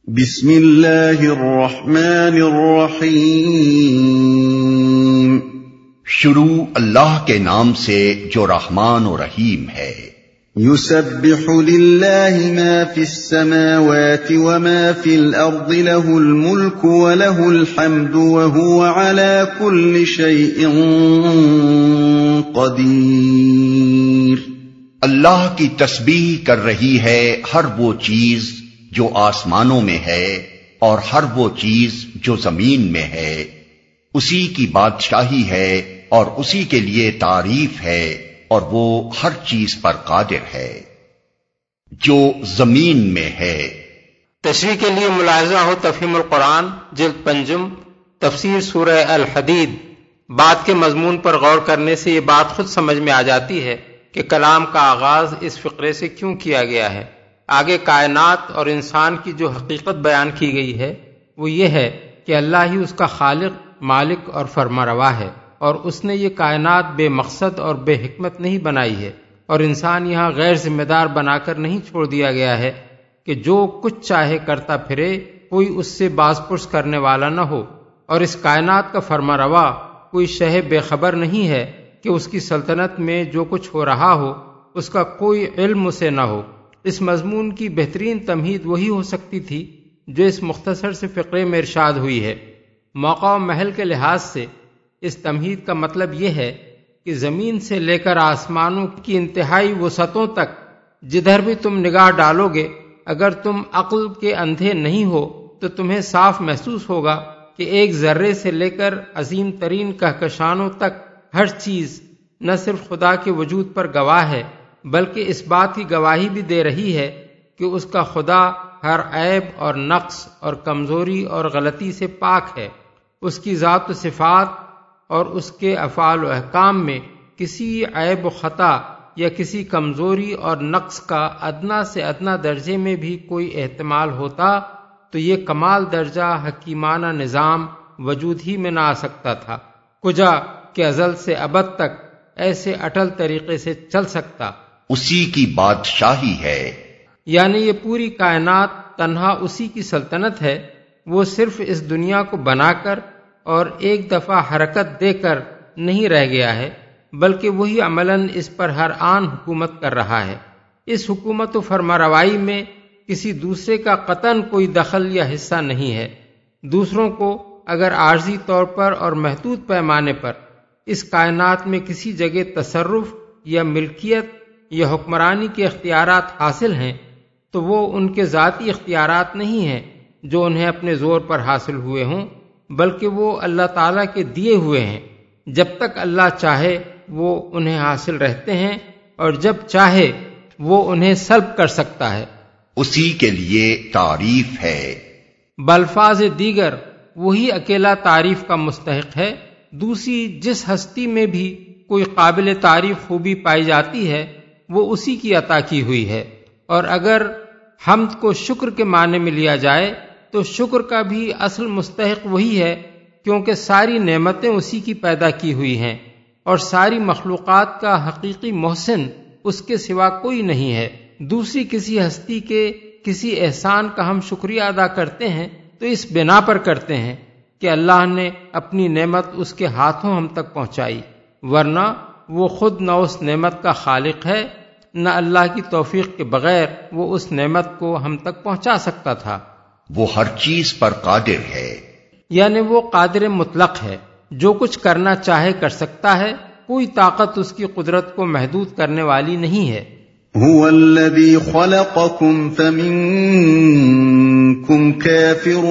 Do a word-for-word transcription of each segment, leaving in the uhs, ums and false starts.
بسم اللہ الرحمن الرحیم۔ شروع اللہ کے نام سے جو رحمان و رحیم ہے۔ یسبح للہ ما فی السماوات وما فی الارض له الملک وله الحمد وهو على كل شیء قدیر۔ اللہ کی تسبیح کر رہی ہے ہر وہ چیز جو آسمانوں میں ہے اور ہر وہ چیز جو زمین میں ہے، اسی کی بادشاہی ہے اور اسی کے لیے تعریف ہے، اور وہ ہر چیز پر قادر ہے۔ جو زمین میں ہے۔ تشریح کے لیے ملاحظہ ہو تفہیم القرآن جلد پنجم تفسیر سورہ الحدید۔ بات کے مضمون پر غور کرنے سے یہ بات خود سمجھ میں آ جاتی ہے کہ کلام کا آغاز اس فقرے سے کیوں کیا گیا ہے۔ آگے کائنات اور انسان کی جو حقیقت بیان کی گئی ہے وہ یہ ہے کہ اللہ ہی اس کا خالق، مالک اور فرمانروا ہے، اور اس نے یہ کائنات بے مقصد اور بے حکمت نہیں بنائی ہے، اور انسان یہاں غیر ذمہ دار بنا کر نہیں چھوڑ دیا گیا ہے کہ جو کچھ چاہے کرتا پھرے، کوئی اس سے باز پرس کرنے والا نہ ہو، اور اس کائنات کا فرمانروا کوئی شہ بے خبر نہیں ہے کہ اس کی سلطنت میں جو کچھ ہو رہا ہو اس کا کوئی علم اسے نہ ہو۔ اس مضمون کی بہترین تمہید وہی ہو سکتی تھی جو اس مختصر سے فقرے میں ارشاد ہوئی ہے۔ موقع و محل کے لحاظ سے اس تمہید کا مطلب یہ ہے کہ زمین سے لے کر آسمانوں کی انتہائی وسعتوں تک جدھر بھی تم نگاہ ڈالو گے، اگر تم عقل کے اندھے نہیں ہو تو تمہیں صاف محسوس ہوگا کہ ایک ذرے سے لے کر عظیم ترین کہکشانوں تک ہر چیز نہ صرف خدا کے وجود پر گواہ ہے، بلکہ اس بات کی گواہی بھی دے رہی ہے کہ اس کا خدا ہر عیب اور نقص اور کمزوری اور غلطی سے پاک ہے۔ اس کی ذات و صفات اور اس کے افعال و احکام میں کسی عیب و خطا یا کسی کمزوری اور نقص کا ادنا سے ادنا درجے میں بھی کوئی احتمال ہوتا تو یہ کمال درجہ حکیمانہ نظام وجود ہی میں نہ آ سکتا تھا، کجا کہ ازل سے ابد تک ایسے اٹل طریقے سے چل سکتا۔ اسی کی بادشاہی ہے، یعنی یہ پوری کائنات تنہا اسی کی سلطنت ہے۔ وہ صرف اس دنیا کو بنا کر اور ایک دفعہ حرکت دے کر نہیں رہ گیا ہے، بلکہ وہی عملاً اس پر ہر آن حکومت کر رہا ہے۔ اس حکومت و فرمانروائی میں کسی دوسرے کا قطعاً کوئی دخل یا حصہ نہیں ہے۔ دوسروں کو اگر عارضی طور پر اور محدود پیمانے پر اس کائنات میں کسی جگہ تصرف یا ملکیت یا حکمرانی کے اختیارات حاصل ہیں تو وہ ان کے ذاتی اختیارات نہیں ہیں جو انہیں اپنے زور پر حاصل ہوئے ہوں، بلکہ وہ اللہ تعالیٰ کے دیے ہوئے ہیں۔ جب تک اللہ چاہے وہ انہیں حاصل رہتے ہیں، اور جب چاہے وہ انہیں سلب کر سکتا ہے۔ اسی کے لیے تعریف ہے۔ بالفاظ دیگر وہی اکیلا تعریف کا مستحق ہے۔ دوسری جس ہستی میں بھی کوئی قابل تعریف خوبی پائی جاتی ہے وہ اسی کی عطا کی ہوئی ہے، اور اگر حمد کو شکر کے معنی میں لیا جائے تو شکر کا بھی اصل مستحق وہی ہے، کیونکہ ساری نعمتیں اسی کی پیدا کی ہوئی ہیں، اور ساری مخلوقات کا حقیقی محسن اس کے سوا کوئی نہیں ہے۔ دوسری کسی ہستی کے کسی احسان کا ہم شکریہ ادا کرتے ہیں تو اس بنا پر کرتے ہیں کہ اللہ نے اپنی نعمت اس کے ہاتھوں ہم تک پہنچائی، ورنہ وہ خود نہ اس نعمت کا خالق ہے، نہ اللہ کی توفیق کے بغیر وہ اس نعمت کو ہم تک پہنچا سکتا تھا۔ وہ ہر چیز پر قادر ہے، یعنی وہ قادر مطلق ہے، جو کچھ کرنا چاہے کر سکتا ہے، کوئی طاقت اس کی قدرت کو محدود کرنے والی نہیں ہے۔ هو الذي خلقكم فمنكم كافر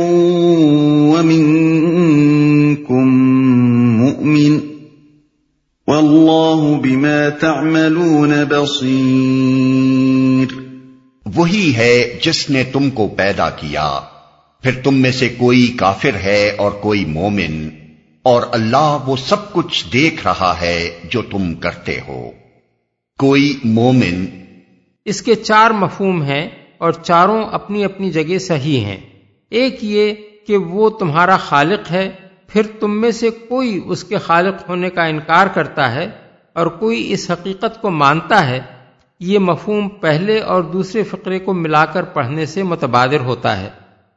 ومنكم مؤمن واللہ بما تعملون بصیر۔ وہی ہے جس نے تم کو پیدا کیا، پھر تم میں سے کوئی کافر ہے اور کوئی مومن، اور اللہ وہ سب کچھ دیکھ رہا ہے جو تم کرتے ہو۔ کوئی مومن، اس کے چار مفہوم ہیں اور چاروں اپنی اپنی جگہ صحیح ہیں۔ ایک یہ کہ وہ تمہارا خالق ہے، پھر تم میں سے کوئی اس کے خالق ہونے کا انکار کرتا ہے اور کوئی اس حقیقت کو مانتا ہے۔ یہ مفہوم پہلے اور دوسرے فقرے کو ملا کر پڑھنے سے متبادر ہوتا ہے۔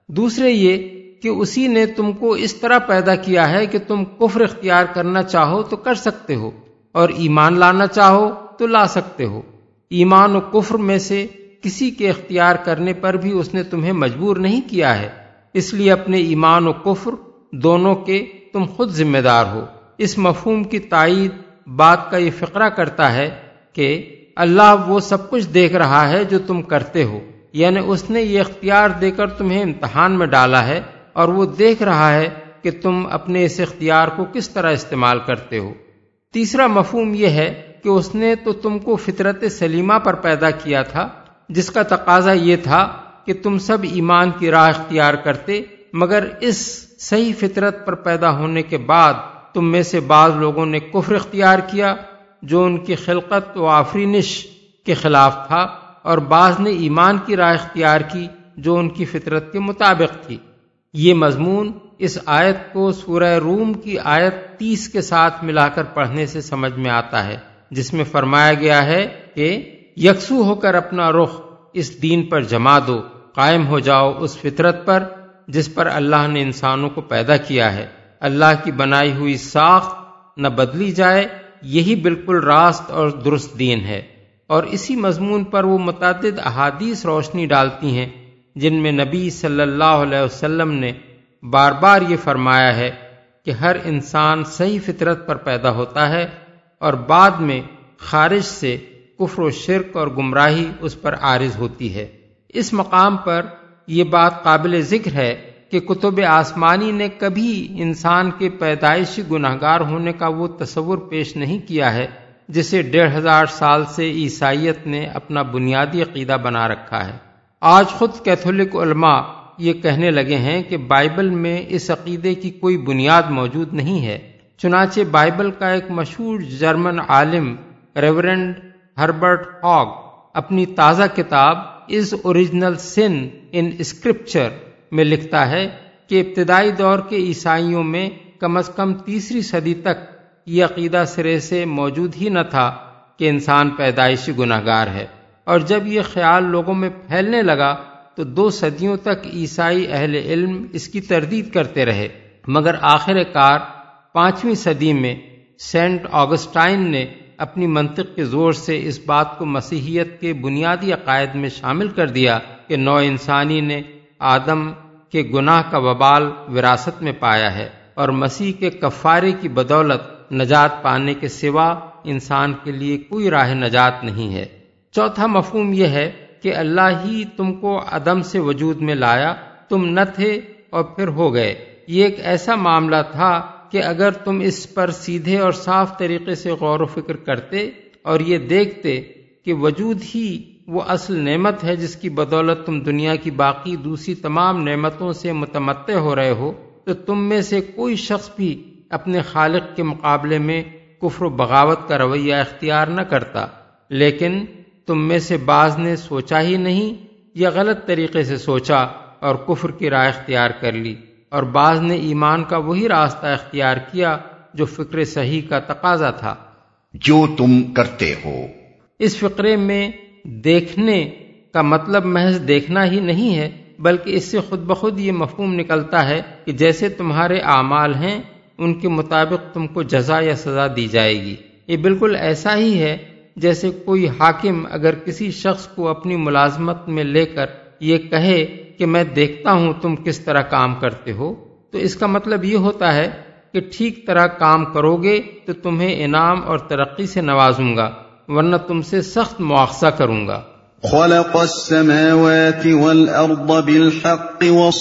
دوسرے یہ کہ اسی نے تم کو اس طرح پیدا کیا ہے کہ تم کفر اختیار کرنا چاہو تو کر سکتے ہو اور ایمان لانا چاہو تو لا سکتے ہو۔ ایمان و کفر میں سے کسی کے اختیار کرنے پر بھی اس نے تمہیں مجبور نہیں کیا ہے، اس لیے اپنے ایمان و کفر دونوں کے تم خود ذمہ دار ہو۔ اس مفہوم کی تائید بات کا یہ فقرہ کرتا ہے کہ اللہ وہ سب کچھ دیکھ رہا ہے جو تم کرتے ہو، یعنی اس نے یہ اختیار دے کر تمہیں امتحان میں ڈالا ہے اور وہ دیکھ رہا ہے کہ تم اپنے اس اختیار کو کس طرح استعمال کرتے ہو۔ تیسرا مفہوم یہ ہے کہ اس نے تو تم کو فطرت سلیمہ پر پیدا کیا تھا، جس کا تقاضا یہ تھا کہ تم سب ایمان کی راہ اختیار کرتے، مگر اس صحیح فطرت پر پیدا ہونے کے بعد تم میں سے بعض لوگوں نے کفر اختیار کیا جو ان کی خلقت و آفرینش کے خلاف تھا، اور بعض نے ایمان کی راہ اختیار کی جو ان کی فطرت کے مطابق تھی۔ یہ مضمون اس آیت کو سورہ روم کی آیت تیس کے ساتھ ملا کر پڑھنے سے سمجھ میں آتا ہے، جس میں فرمایا گیا ہے کہ یکسو ہو کر اپنا رخ اس دین پر جما دو، قائم ہو جاؤ اس فطرت پر جس پر اللہ نے انسانوں کو پیدا کیا ہے۔ اللہ کی بنائی ہوئی ساخت نہ بدلی جائے، یہی بالکل راست اور درست دین ہے۔ اور اسی مضمون پر وہ متعدد احادیث روشنی ڈالتی ہیں جن میں نبی صلی اللہ علیہ وسلم نے بار بار یہ فرمایا ہے کہ ہر انسان صحیح فطرت پر پیدا ہوتا ہے اور بعد میں خارج سے کفر و شرک اور گمراہی اس پر عارض ہوتی ہے۔ اس مقام پر یہ بات قابل ذکر ہے کہ کتب آسمانی نے کبھی انسان کے پیدائشی گناہگار ہونے کا وہ تصور پیش نہیں کیا ہے جسے ڈیڑھ ہزار سال سے عیسائیت نے اپنا بنیادی عقیدہ بنا رکھا ہے۔ آج خود کیتھولک علماء یہ کہنے لگے ہیں کہ بائبل میں اس عقیدے کی کوئی بنیاد موجود نہیں ہے، چنانچہ بائبل کا ایک مشہور جرمن عالم ریورنڈ ہربرٹ ہاگ اپنی تازہ کتاب is original sun in scripture میں لکھتا ہے کہ ابتدائی دور کے عیسائیوں میں کم از کم تیسری صدی تک یہ عقیدہ سرے سے موجود ہی نہ تھا کہ انسان پیدائشی گناہگار ہے، اور جب یہ خیال لوگوں میں پھیلنے لگا تو دو صدیوں تک عیسائی اہل علم اس کی تردید کرتے رہے، مگر آخر کار پانچویں صدی میں سینٹ آگسٹائن نے اپنی منطق کے زور سے اس بات کو مسیحیت کے بنیادی عقائد میں شامل کر دیا کہ نوع انسانی نے آدم کے گناہ کا وبال وراثت میں پایا ہے اور مسیح کے کفارے کی بدولت نجات پانے کے سوا انسان کے لیے کوئی راہ نجات نہیں ہے۔ چوتھا مفہوم یہ ہے کہ اللہ ہی تم کو عدم سے وجود میں لایا، تم نہ تھے اور پھر ہو گئے۔ یہ ایک ایسا معاملہ تھا کہ اگر تم اس پر سیدھے اور صاف طریقے سے غور و فکر کرتے اور یہ دیکھتے کہ وجود ہی وہ اصل نعمت ہے جس کی بدولت تم دنیا کی باقی دوسری تمام نعمتوں سے متمتع ہو رہے ہو، تو تم میں سے کوئی شخص بھی اپنے خالق کے مقابلے میں کفر و بغاوت کا رویہ اختیار نہ کرتا، لیکن تم میں سے بعض نے سوچا ہی نہیں یا غلط طریقے سے سوچا اور کفر کی راہ اختیار کر لی، اور بعض نے ایمان کا وہی راستہ اختیار کیا جو فکر صحیح کا تقاضا تھا۔ جو تم کرتے ہو، اس فقرے میں دیکھنے کا مطلب محض دیکھنا ہی نہیں ہے، بلکہ اس سے خود بخود یہ مفہوم نکلتا ہے کہ جیسے تمہارے اعمال ہیں ان کے مطابق تم کو جزا یا سزا دی جائے گی۔ یہ بالکل ایسا ہی ہے جیسے کوئی حاکم اگر کسی شخص کو اپنی ملازمت میں لے کر یہ کہے کہ میں دیکھتا ہوں تم کس طرح کام کرتے ہو، تو اس کا مطلب یہ ہوتا ہے کہ ٹھیک طرح کام کرو گے تو تمہیں انعام اور ترقی سے نوازوں گا، ورنہ تم سے سخت مواخذہ کروں گا۔ خلق السماوات والأرض بالحق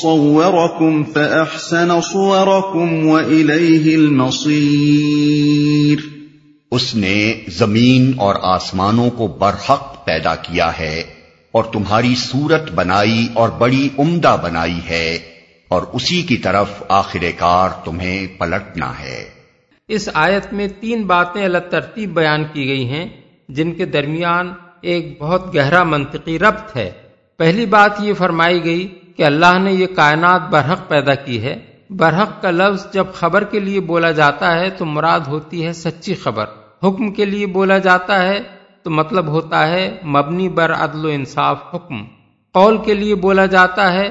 وصوركم فأحسن صوركم وإليه المصير۔ اس نے زمین اور آسمانوں کو برحق پیدا کیا ہے اور تمہاری صورت بنائی اور بڑی عمدہ بنائی ہے، اور اسی کی طرف آخر کار تمہیں پلٹنا ہے۔ اس آیت میں تین باتیں الگ ترتیب بیان کی گئی ہیں جن کے درمیان ایک بہت گہرا منطقی ربط ہے۔ پہلی بات یہ فرمائی گئی کہ اللہ نے یہ کائنات برحق پیدا کی ہے۔ برحق کا لفظ جب خبر کے لیے بولا جاتا ہے تو مراد ہوتی ہے سچی خبر، حکم کے لیے بولا جاتا ہے تو مطلب ہوتا ہے مبنی بر عدل و انصاف حکم، قول کے لیے بولا جاتا ہے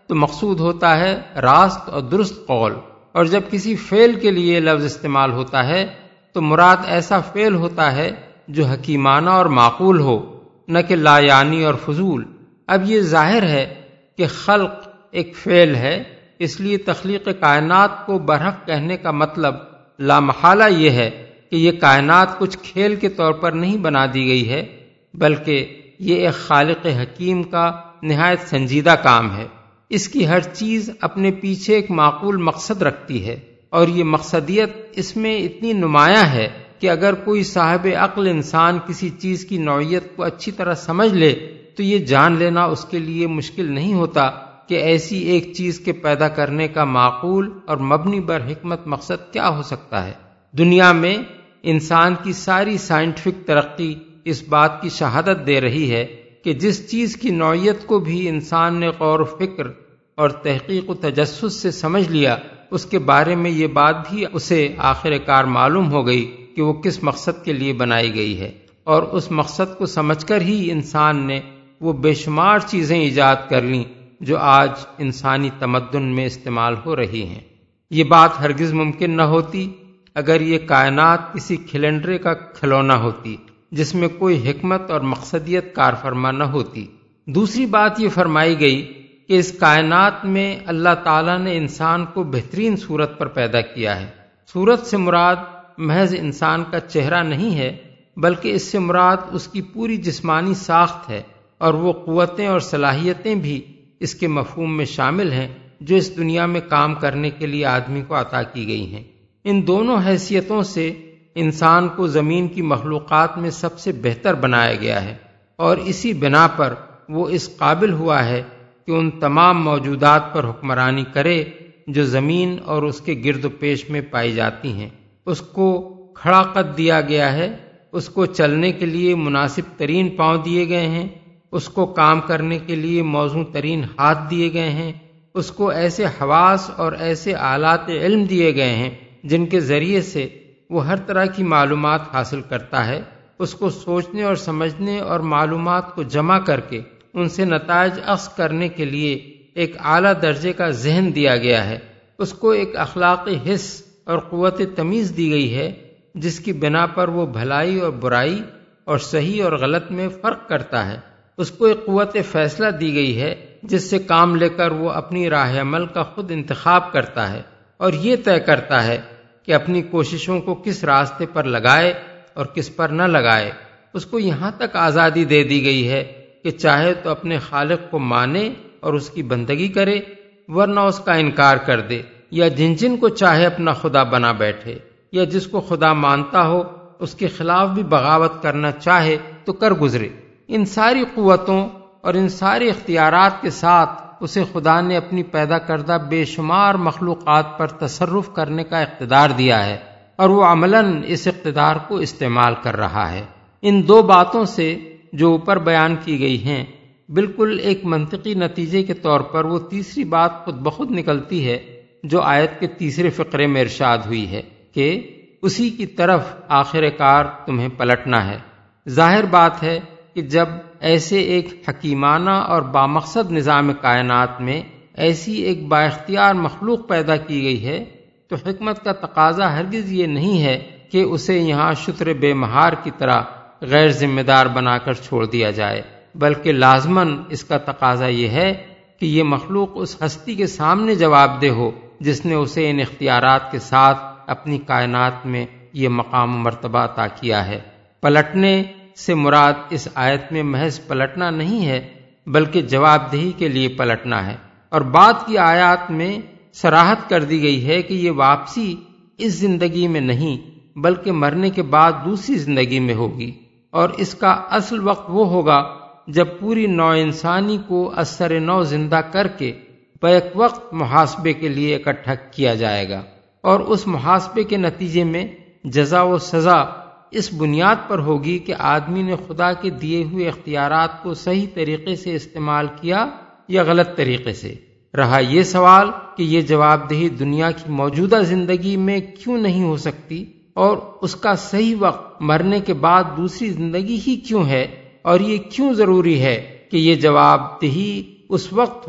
تو مقصود ہوتا ہے راست اور درست قول، اور جب کسی فعل کے لیے لفظ استعمال ہوتا ہے تو مراد ایسا فعل ہوتا ہے جو حکیمانہ اور معقول ہو، نہ کہ لا یعنی اور فضول۔ اب یہ ظاہر ہے کہ خلق ایک فعل ہے، اس لیے تخلیق کائنات کو برحق کہنے کا مطلب لا محالہ یہ ہے کہ یہ کائنات کچھ کھیل کے طور پر نہیں بنا دی گئی ہے، بلکہ یہ ایک خالق حکیم کا نہایت سنجیدہ کام ہے۔ اس کی ہر چیز اپنے پیچھے ایک معقول مقصد رکھتی ہے، اور یہ مقصدیت اس میں اتنی نمایاں ہے کہ اگر کوئی صاحب عقل انسان کسی چیز کی نوعیت کو اچھی طرح سمجھ لے تو یہ جان لینا اس کے لیے مشکل نہیں ہوتا کہ ایسی ایک چیز کے پیدا کرنے کا معقول اور مبنی بر حکمت مقصد کیا ہو سکتا ہے۔ دنیا میں انسان کی ساری سائنٹیفک ترقی اس بات کی شہادت دے رہی ہے کہ جس چیز کی نوعیت کو بھی انسان نے غور و فکر اور تحقیق و تجسس سے سمجھ لیا، اس کے بارے میں یہ بات بھی اسے آخر کار معلوم ہو گئی کہ وہ کس مقصد کے لیے بنائی گئی ہے، اور اس مقصد کو سمجھ کر ہی انسان نے وہ بے شمار چیزیں ایجاد کر لیں جو آج انسانی تمدن میں استعمال ہو رہی ہیں۔ یہ بات ہرگز ممکن نہ ہوتی اگر یہ کائنات کسی کھلنڈرے کا کھلونا ہوتی جس میں کوئی حکمت اور مقصدیت کار فرما نہ ہوتی۔ دوسری بات یہ فرمائی گئی کہ اس کائنات میں اللہ تعالیٰ نے انسان کو بہترین صورت پر پیدا کیا ہے۔ صورت سے مراد محض انسان کا چہرہ نہیں ہے، بلکہ اس سے مراد اس کی پوری جسمانی ساخت ہے، اور وہ قوتیں اور صلاحیتیں بھی اس کے مفہوم میں شامل ہیں جو اس دنیا میں کام کرنے کے لیے آدمی کو عطا کی گئی ہیں۔ ان دونوں حیثیتوں سے انسان کو زمین کی مخلوقات میں سب سے بہتر بنایا گیا ہے، اور اسی بنا پر وہ اس قابل ہوا ہے کہ ان تمام موجودات پر حکمرانی کرے جو زمین اور اس کے گرد و پیش میں پائی جاتی ہیں۔ اس کو کھڑا قد دیا گیا ہے، اس کو چلنے کے لیے مناسب ترین پاؤں دیے گئے ہیں، اس کو کام کرنے کے لیے موزوں ترین ہاتھ دیے گئے ہیں، اس کو ایسے حواس اور ایسے آلات علم دیے گئے ہیں جن کے ذریعے سے وہ ہر طرح کی معلومات حاصل کرتا ہے۔ اس کو سوچنے اور سمجھنے اور معلومات کو جمع کر کے ان سے نتائج اخذ کرنے کے لیے ایک اعلیٰ درجے کا ذہن دیا گیا ہے۔ اس کو ایک اخلاقی حس اور قوت تمیز دی گئی ہے جس کی بنا پر وہ بھلائی اور برائی اور صحیح اور غلط میں فرق کرتا ہے۔ اس کو ایک قوت فیصلہ دی گئی ہے جس سے کام لے کر وہ اپنی راہ عمل کا خود انتخاب کرتا ہے، اور یہ طے کرتا ہے کہ اپنی کوششوں کو کس راستے پر لگائے اور کس پر نہ لگائے۔ اس کو یہاں تک آزادی دے دی گئی ہے کہ چاہے تو اپنے خالق کو مانے اور اس کی بندگی کرے، ورنہ اس کا انکار کر دے، یا جن جن کو چاہے اپنا خدا بنا بیٹھے، یا جس کو خدا مانتا ہو اس کے خلاف بھی بغاوت کرنا چاہے تو کر گزرے۔ ان ساری قوتوں اور ان سارے اختیارات کے ساتھ اسے خدا نے اپنی پیدا کردہ بے شمار مخلوقات پر تصرف کرنے کا اقتدار دیا ہے، اور وہ عملاً اس اقتدار کو استعمال کر رہا ہے۔ ان دو باتوں سے جو اوپر بیان کی گئی ہیں، بالکل ایک منطقی نتیجے کے طور پر وہ تیسری بات خود بخود نکلتی ہے جو آیت کے تیسرے فقرے میں ارشاد ہوئی ہے کہ اسی کی طرف آخر کار تمہیں پلٹنا ہے۔ ظاہر بات ہے کہ جب ایسے ایک حکیمانہ اور بامقصد نظام کائنات میں ایسی ایک با اختیار مخلوق پیدا کی گئی ہے تو حکمت کا تقاضا ہرگز یہ نہیں ہے کہ اسے یہاں شتر بے مہار کی طرح غیر ذمہ دار بنا کر چھوڑ دیا جائے، بلکہ لازماً اس کا تقاضا یہ ہے کہ یہ مخلوق اس ہستی کے سامنے جواب دہ ہو جس نے اسے ان اختیارات کے ساتھ اپنی کائنات میں یہ مقام و مرتبہ عطا کیا ہے۔ پلٹنے سے مراد اس آیت میں محض پلٹنا نہیں ہے بلکہ جواب دہی کے لیے پلٹنا ہے، اور بعد کی آیات میں صراحت کر دی گئی ہے کہ یہ واپسی اس زندگی میں نہیں بلکہ مرنے کے بعد دوسری زندگی میں ہوگی، اور اس کا اصل وقت وہ ہوگا جب پوری نوع انسانی کو اثر نو زندہ کر کے بیک وقت محاسبے کے لیے اکٹھا کیا جائے گا، اور اس محاسبے کے نتیجے میں جزا و سزا اس بنیاد پر ہوگی کہ آدمی نے خدا کے دیے ہوئے اختیارات کو صحیح طریقے سے استعمال کیا یا غلط طریقے سے۔ رہا یہ سوال کہ یہ جواب دہی دنیا کی موجودہ زندگی میں کیوں نہیں ہو سکتی، اور اس کا صحیح وقت مرنے کے بعد دوسری زندگی ہی کیوں ہے، اور یہ کیوں ضروری ہے کہ یہ جواب دہی اس وقت ہو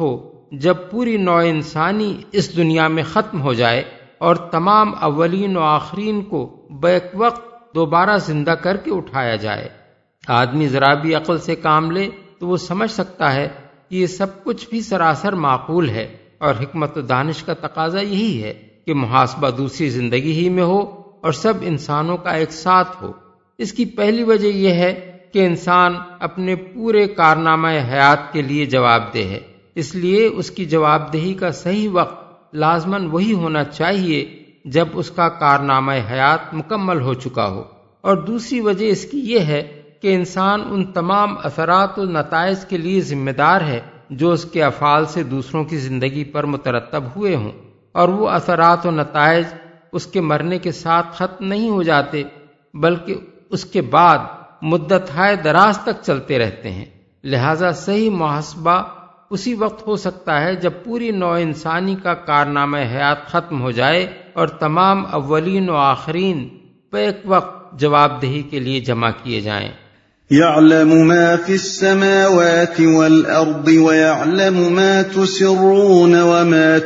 جب پوری نوع انسانی اس دنیا میں ختم ہو جائے اور تمام اولین و آخرین کو بیک وقت دوبارہ زندہ کر کے اٹھایا جائے۔ آدمی ذرا بھی عقل سے کام لے تو وہ سمجھ سکتا ہے کہ یہ سب کچھ بھی سراسر معقول ہے، اور حکمت و دانش کا تقاضا یہی ہے کہ محاسبہ دوسری زندگی ہی میں ہو اور سب انسانوں کا ایک ساتھ ہو۔ اس کی پہلی وجہ یہ ہے کہ انسان اپنے پورے کارنامہ حیات کے لیے جواب دہ ہے، اس لیے اس کی جواب دہی کا صحیح وقت لازماً وہی ہونا چاہیے جب اس کا کارنامہ حیات مکمل ہو چکا ہو۔ اور دوسری وجہ اس کی یہ ہے کہ انسان ان تمام اثرات و نتائج کے لیے ذمہ دار ہے جو اس کے افعال سے دوسروں کی زندگی پر مترتب ہوئے ہوں، اور وہ اثرات و نتائج اس کے مرنے کے ساتھ ختم نہیں ہو جاتے بلکہ اس کے بعد مدت ہائے دراز تک چلتے رہتے ہیں۔ لہذا صحیح محاسبہ اسی وقت ہو سکتا ہے جب پوری نوع انسانی کا کارنامہ حیات ختم ہو جائے اور تمام اولین و آخرین بیک وقت جواب دہی کے لیے جمع کیے جائیں۔ يعلم ما في السماوات والأرض ويعلم ما تسرون وما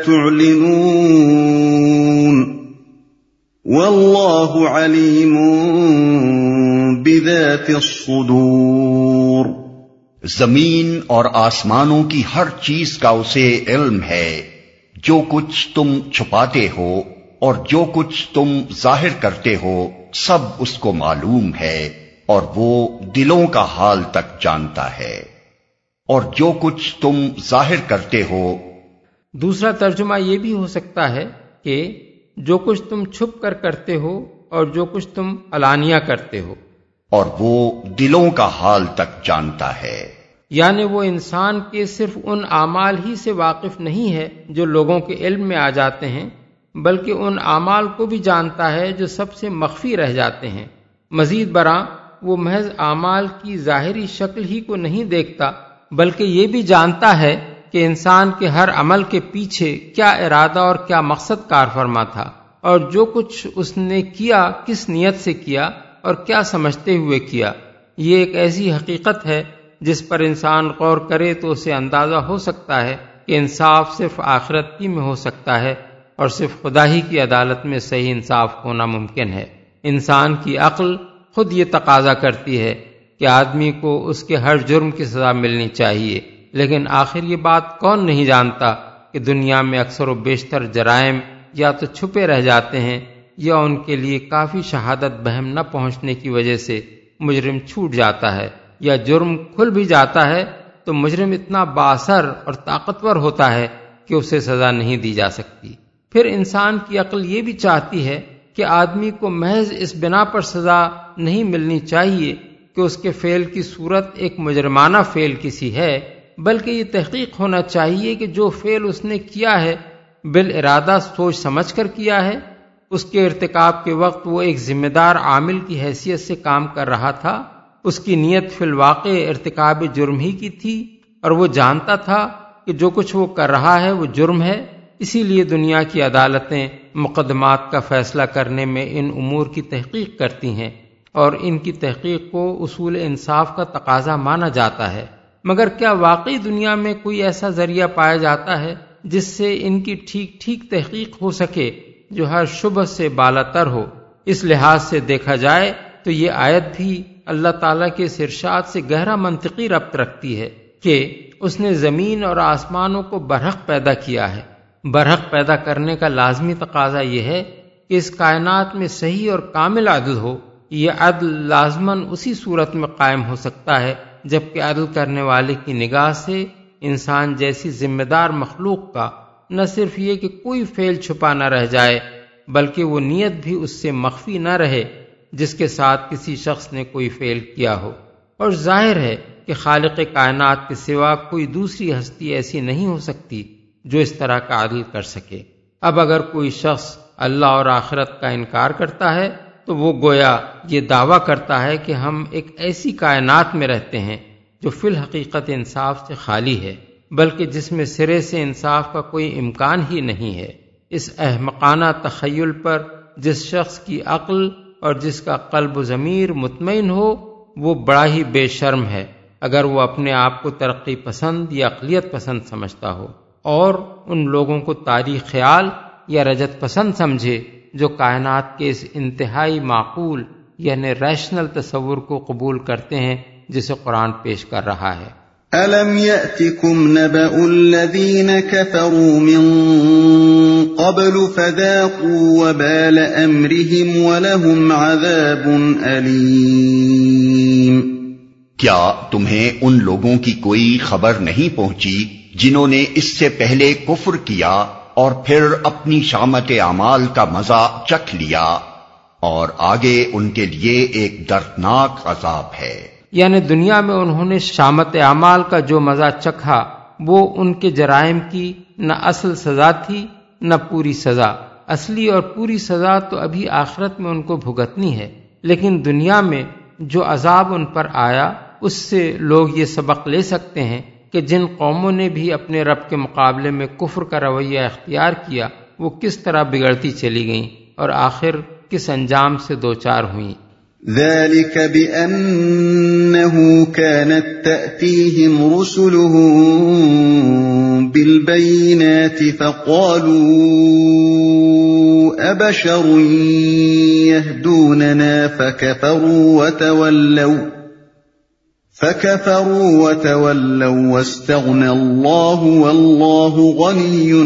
تعلنون والله عليم بذات الصدور۔ زمین اور آسمانوں کی ہر چیز کا اسے علم ہے، جو کچھ تم چھپاتے ہو اور جو کچھ تم ظاہر کرتے ہو سب اس کو معلوم ہے، اور وہ دلوں کا حال تک جانتا ہے۔ اور جو کچھ تم ظاہر کرتے ہو، دوسرا ترجمہ یہ بھی ہو سکتا ہے کہ جو کچھ تم چھپ کر کرتے ہو اور جو کچھ تم علانیہ کرتے ہو، اور وہ دلوں کا حال تک جانتا ہے۔ یعنی وہ انسان کے صرف ان اعمال ہی سے واقف نہیں ہے جو لوگوں کے علم میں آ جاتے ہیں، بلکہ ان اعمال کو بھی جانتا ہے جو سب سے مخفی رہ جاتے ہیں۔ مزید برآں وہ محض اعمال کی ظاہری شکل ہی کو نہیں دیکھتا بلکہ یہ بھی جانتا ہے کہ انسان کے ہر عمل کے پیچھے کیا ارادہ اور کیا مقصد کار فرما تھا، اور جو کچھ اس نے کیا کس نیت سے کیا اور کیا سمجھتے ہوئے کیا۔ یہ ایک ایسی حقیقت ہے جس پر انسان غور کرے تو اسے اندازہ ہو سکتا ہے کہ انصاف صرف آخرت ہی میں ہو سکتا ہے، اور صرف خدا ہی کی عدالت میں صحیح انصاف ہونا ممکن ہے۔ انسان کی عقل خود یہ تقاضا کرتی ہے کہ آدمی کو اس کے ہر جرم کی سزا ملنی چاہیے، لیکن آخر یہ بات کون نہیں جانتا کہ دنیا میں اکثر و بیشتر جرائم یا تو چھپے رہ جاتے ہیں یا ان کے لیے کافی شہادت بہم نہ پہنچنے کی وجہ سے مجرم چھوٹ جاتا ہے، یا جرم کھل بھی جاتا ہے تو مجرم اتنا بااثر اور طاقتور ہوتا ہے کہ اسے سزا نہیں دی جا سکتی۔ پھر انسان کی عقل یہ بھی چاہتی ہے کہ آدمی کو محض اس بنا پر سزا نہیں ملنی چاہیے کہ اس کے فعل کی صورت ایک مجرمانہ فعل کسی ہے، بلکہ یہ تحقیق ہونا چاہیے کہ جو فعل اس نے کیا ہے بالارادہ سوچ سمجھ کر کیا ہے، اس کے ارتکاب کے وقت وہ ایک ذمہ دار عامل کی حیثیت سے کام کر رہا تھا، اس کی نیت فی الواقع ارتکاب جرم ہی کی تھی، اور وہ جانتا تھا کہ جو کچھ وہ کر رہا ہے وہ جرم ہے۔ اسی لیے دنیا کی عدالتیں مقدمات کا فیصلہ کرنے میں ان امور کی تحقیق کرتی ہیں، اور ان کی تحقیق کو اصول انصاف کا تقاضا مانا جاتا ہے۔ مگر کیا واقعی دنیا میں کوئی ایسا ذریعہ پایا جاتا ہے جس سے ان کی ٹھیک ٹھیک تحقیق ہو سکے جو ہر شبہ سے بالا تر ہو؟ اس لحاظ سے دیکھا جائے تو یہ آیت بھی اللہ تعالیٰ کے اس ارشاد سے گہرا منطقی ربط رکھتی ہے کہ اس نے زمین اور آسمانوں کو برحق پیدا کیا ہے۔ برحق پیدا کرنے کا لازمی تقاضا یہ ہے کہ اس کائنات میں صحیح اور کامل عدل ہو۔ یہ عدل لازماً اسی صورت میں قائم ہو سکتا ہے جبکہ عدل کرنے والے کی نگاہ سے انسان جیسی ذمہ دار مخلوق کا نہ صرف یہ کہ کوئی فعل چھپا نہ رہ جائے بلکہ وہ نیت بھی اس سے مخفی نہ رہے جس کے ساتھ کسی شخص نے کوئی فعل کیا ہو۔ اور ظاہر ہے کہ خالق کائنات کے سوا کوئی دوسری ہستی ایسی نہیں ہو سکتی جو اس طرح کا عدل کر سکے۔ اب اگر کوئی شخص اللہ اور آخرت کا انکار کرتا ہے تو وہ گویا یہ دعویٰ کرتا ہے کہ ہم ایک ایسی کائنات میں رہتے ہیں جو فی الحقیقت انصاف سے خالی ہے، بلکہ جس میں سرے سے انصاف کا کوئی امکان ہی نہیں ہے۔ اس احمقانہ تخیل پر جس شخص کی عقل اور جس کا قلب و ضمیر مطمئن ہو وہ بڑا ہی بے شرم ہے اگر وہ اپنے آپ کو ترقی پسند یا اقلیت پسند سمجھتا ہو۔ اور ان لوگوں کو تاریخ خیال یا رجت پسند سمجھے جو کائنات کے اس انتہائی معقول یعنی ریشنل تصور کو قبول کرتے ہیں جسے قرآن پیش کر رہا ہے۔ أَلَمْ يَأْتِكُمْ نَبَأُ الَّذِينَ كَفَرُوا مِن قَبْلُ فَذَاقُوا وَبَالَ أَمْرِهِمْ وَلَهُمْ عَذَابٌ أَلِيمٌ۔ کیا تمہیں ان لوگوں کی کوئی خبر نہیں پہنچی جنہوں نے اس سے پہلے کفر کیا اور پھر اپنی شامت اعمال کا مزہ چکھ لیا، اور آگے ان کے لیے ایک دردناک عذاب ہے۔ یعنی دنیا میں انہوں نے شامت اعمال کا جو مزہ چکھا وہ ان کے جرائم کی نہ اصل سزا تھی نہ پوری سزا۔ اصلی اور پوری سزا تو ابھی آخرت میں ان کو بھگتنی ہے، لیکن دنیا میں جو عذاب ان پر آیا اس سے لوگ یہ سبق لے سکتے ہیں کہ جن قوموں نے بھی اپنے رب کے مقابلے میں کفر کا رویہ اختیار کیا وہ کس طرح بگڑتی چلی گئیں اور آخر کس انجام سے دوچار ہوئیں۔ ذلك بأنه كانت تأتيهم رسلهم بالبينات فقالوا أبشر يهدوننا فكفروا وتولوا فكفروا وتولوا واستغنى الله والله غني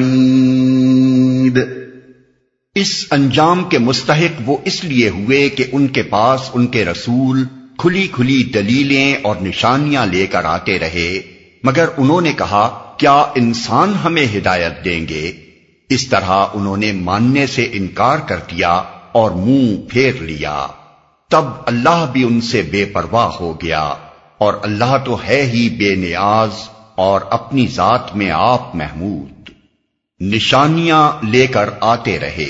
حميد۔ اس انجام کے مستحق وہ اس لیے ہوئے کہ ان کے پاس ان کے رسول کھلی کھلی دلیلیں اور نشانیاں لے کر آتے رہے، مگر انہوں نے کہا کیا انسان ہمیں ہدایت دیں گے؟ اس طرح انہوں نے ماننے سے انکار کر دیا اور منہ پھیر لیا۔ تب اللہ بھی ان سے بے پرواہ ہو گیا، اور اللہ تو ہے ہی بے نیاز اور اپنی ذات میں آپ محمود۔ نشانیاں لے کر آتے رہے۔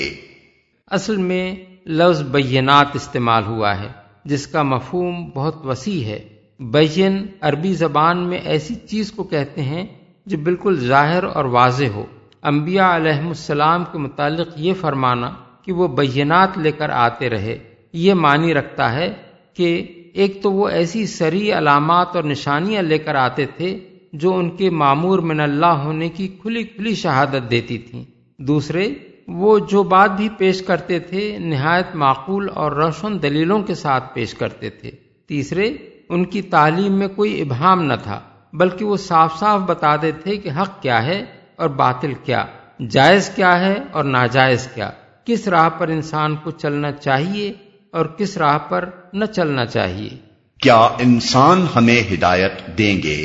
اصل میں لفظ بینات استعمال ہوا ہے جس کا مفہوم بہت وسیع ہے۔ بین عربی زبان میں ایسی چیز کو کہتے ہیں جو بالکل ظاہر اور واضح ہو۔ انبیاء علیہم السلام کے متعلق یہ فرمانا کہ وہ بینات لے کر آتے رہے یہ معنی رکھتا ہے کہ ایک تو وہ ایسی صریح علامات اور نشانیاں لے کر آتے تھے جو ان کے مامور من اللہ ہونے کی کھلی کھلی شہادت دیتی تھیں، دوسرے وہ جو بات بھی پیش کرتے تھے نہایت معقول اور روشن دلیلوں کے ساتھ پیش کرتے تھے، تیسرے ان کی تعلیم میں کوئی ابہام نہ تھا بلکہ وہ صاف صاف بتاتے تھے کہ حق کیا ہے اور باطل کیا، جائز کیا ہے اور ناجائز کیا، کس راہ پر انسان کو چلنا چاہیے اور کس راہ پر نہ چلنا چاہیے۔ کیا انسان ہمیں ہدایت دیں گے؟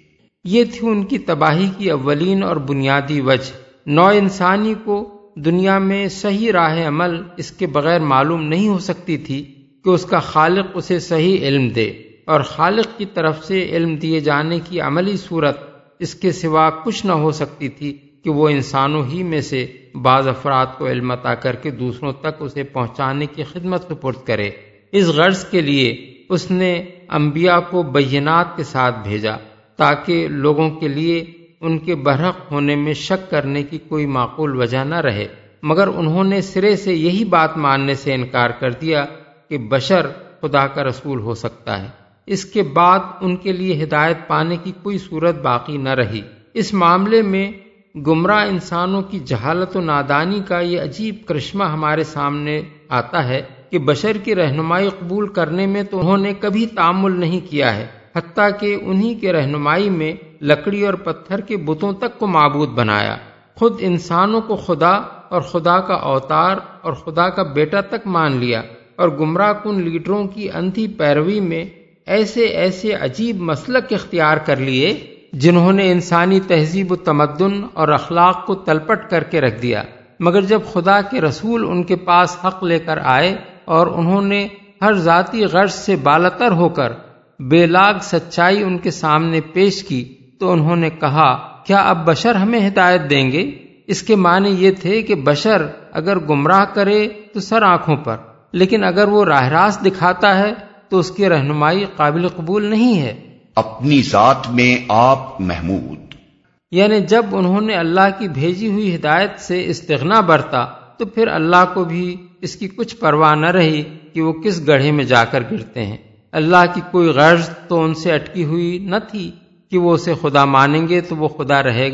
یہ تھی ان کی تباہی کی اولین اور بنیادی وجہ۔ نوع انسانی کو دنیا میں صحیح راہ عمل اس کے بغیر معلوم نہیں ہو سکتی تھی کہ اس کا خالق اسے صحیح علم دے، اور خالق کی طرف سے علم دیے جانے کی عملی صورت اس کے سوا کچھ نہ ہو سکتی تھی کہ وہ انسانوں ہی میں سے بعض افراد کو علم عطا کر کے دوسروں تک اسے پہنچانے کی خدمت سپرد کرے۔ اس غرض کے لیے اس نے انبیاء کو بینات کے ساتھ بھیجا تاکہ لوگوں کے لیے ان کے برحق ہونے میں شک کرنے کی کوئی معقول وجہ نہ رہے، مگر انہوں نے سرے سے یہی بات ماننے سے انکار کر دیا کہ بشر خدا کا رسول ہو سکتا ہے۔ اس کے بعد ان کے لیے ہدایت پانے کی کوئی صورت باقی نہ رہی۔ اس معاملے میں گمراہ انسانوں کی جہالت و نادانی کا یہ عجیب کرشمہ ہمارے سامنے آتا ہے کہ بشر کی رہنمائی قبول کرنے میں تو انہوں نے کبھی تامل نہیں کیا ہے، حتیٰ کہ انہی کے رہنمائی میں لکڑی اور پتھر کے بتوں تک کو معبود بنایا، خود انسانوں کو خدا اور خدا کا اوتار اور خدا کا بیٹا تک مان لیا، اور گمراہ کن لیڈروں کی اندھی پیروی میں ایسے ایسے عجیب مسلک اختیار کر لیے جنہوں نے انسانی تہذیب و تمدن اور اخلاق کو تلپٹ کر کے رکھ دیا۔ مگر جب خدا کے رسول ان کے پاس حق لے کر آئے اور انہوں نے ہر ذاتی غرض سے بالاتر ہو کر بے لاگ سچائی ان کے سامنے پیش کی تو انہوں نے کہا کیا اب بشر ہمیں ہدایت دیں گے؟ اس کے معنی یہ تھے کہ بشر اگر گمراہ کرے تو سر آنکھوں پر، لیکن اگر وہ راہ راست دکھاتا ہے تو اس کی رہنمائی قابل قبول نہیں ہے۔ اپنی ذات میں آپ محمود، یعنی جب انہوں نے اللہ کی بھیجی ہوئی ہدایت سے استغنا برتا تو پھر اللہ کو بھی اس کی کچھ پرواہ نہ رہی کہ وہ کس گڑھے میں جا کر گرتے ہیں۔ اللہ کی کوئی غرض تو ان سے اٹکی ہوئی نہ تھی کہ وہ اسے خدا مانیں گے تو وہ خدا رہے گا،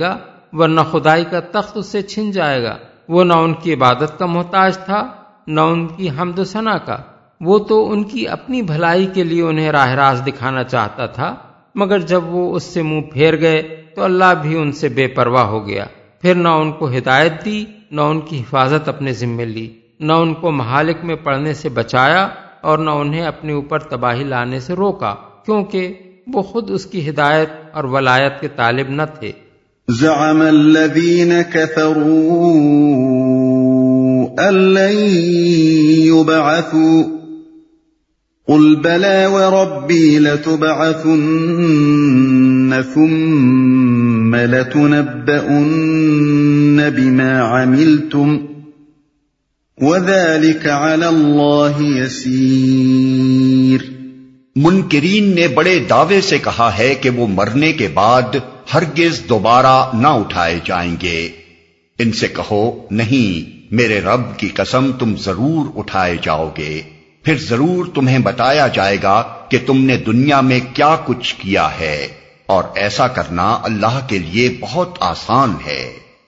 ورنہ خدائی کا تخت اس سے چھن جائے گا۔ وہ نہ ان کی عبادت کا محتاج تھا نہ ان کی حمد و ثنا کا، وہ تو ان کی اپنی بھلائی کے لیے انہیں راہ راست دکھانا چاہتا تھا، مگر جب وہ اس سے منہ پھیر گئے تو اللہ بھی ان سے بے پرواہ ہو گیا۔ پھر نہ ان کو ہدایت دی نہ ان کی حفاظت اپنے ذمے لی، نہ ان کو مہالک میں پڑنے سے بچایا اور نہ انہیں اپنے اوپر تباہی لانے سے روکا، کیونکہ وہ خود اس کی ہدایت اور ولایت کے طالب نہ تھے۔ زعم الذين كفروا أن لن يبعثوا قل بلى وربي لتبعثن ثم لتنبؤن بما عملتم وذلك على الله يسير۔ منکرین نے بڑے دعوے سے کہا ہے کہ وہ مرنے کے بعد ہرگز دوبارہ نہ اٹھائے جائیں گے۔ ان سے کہو نہیں، میرے رب کی قسم تم ضرور اٹھائے جاؤ گے، پھر ضرور تمہیں بتایا جائے گا کہ تم نے دنیا میں کیا کچھ کیا ہے، اور ایسا کرنا اللہ کے لیے بہت آسان ہے۔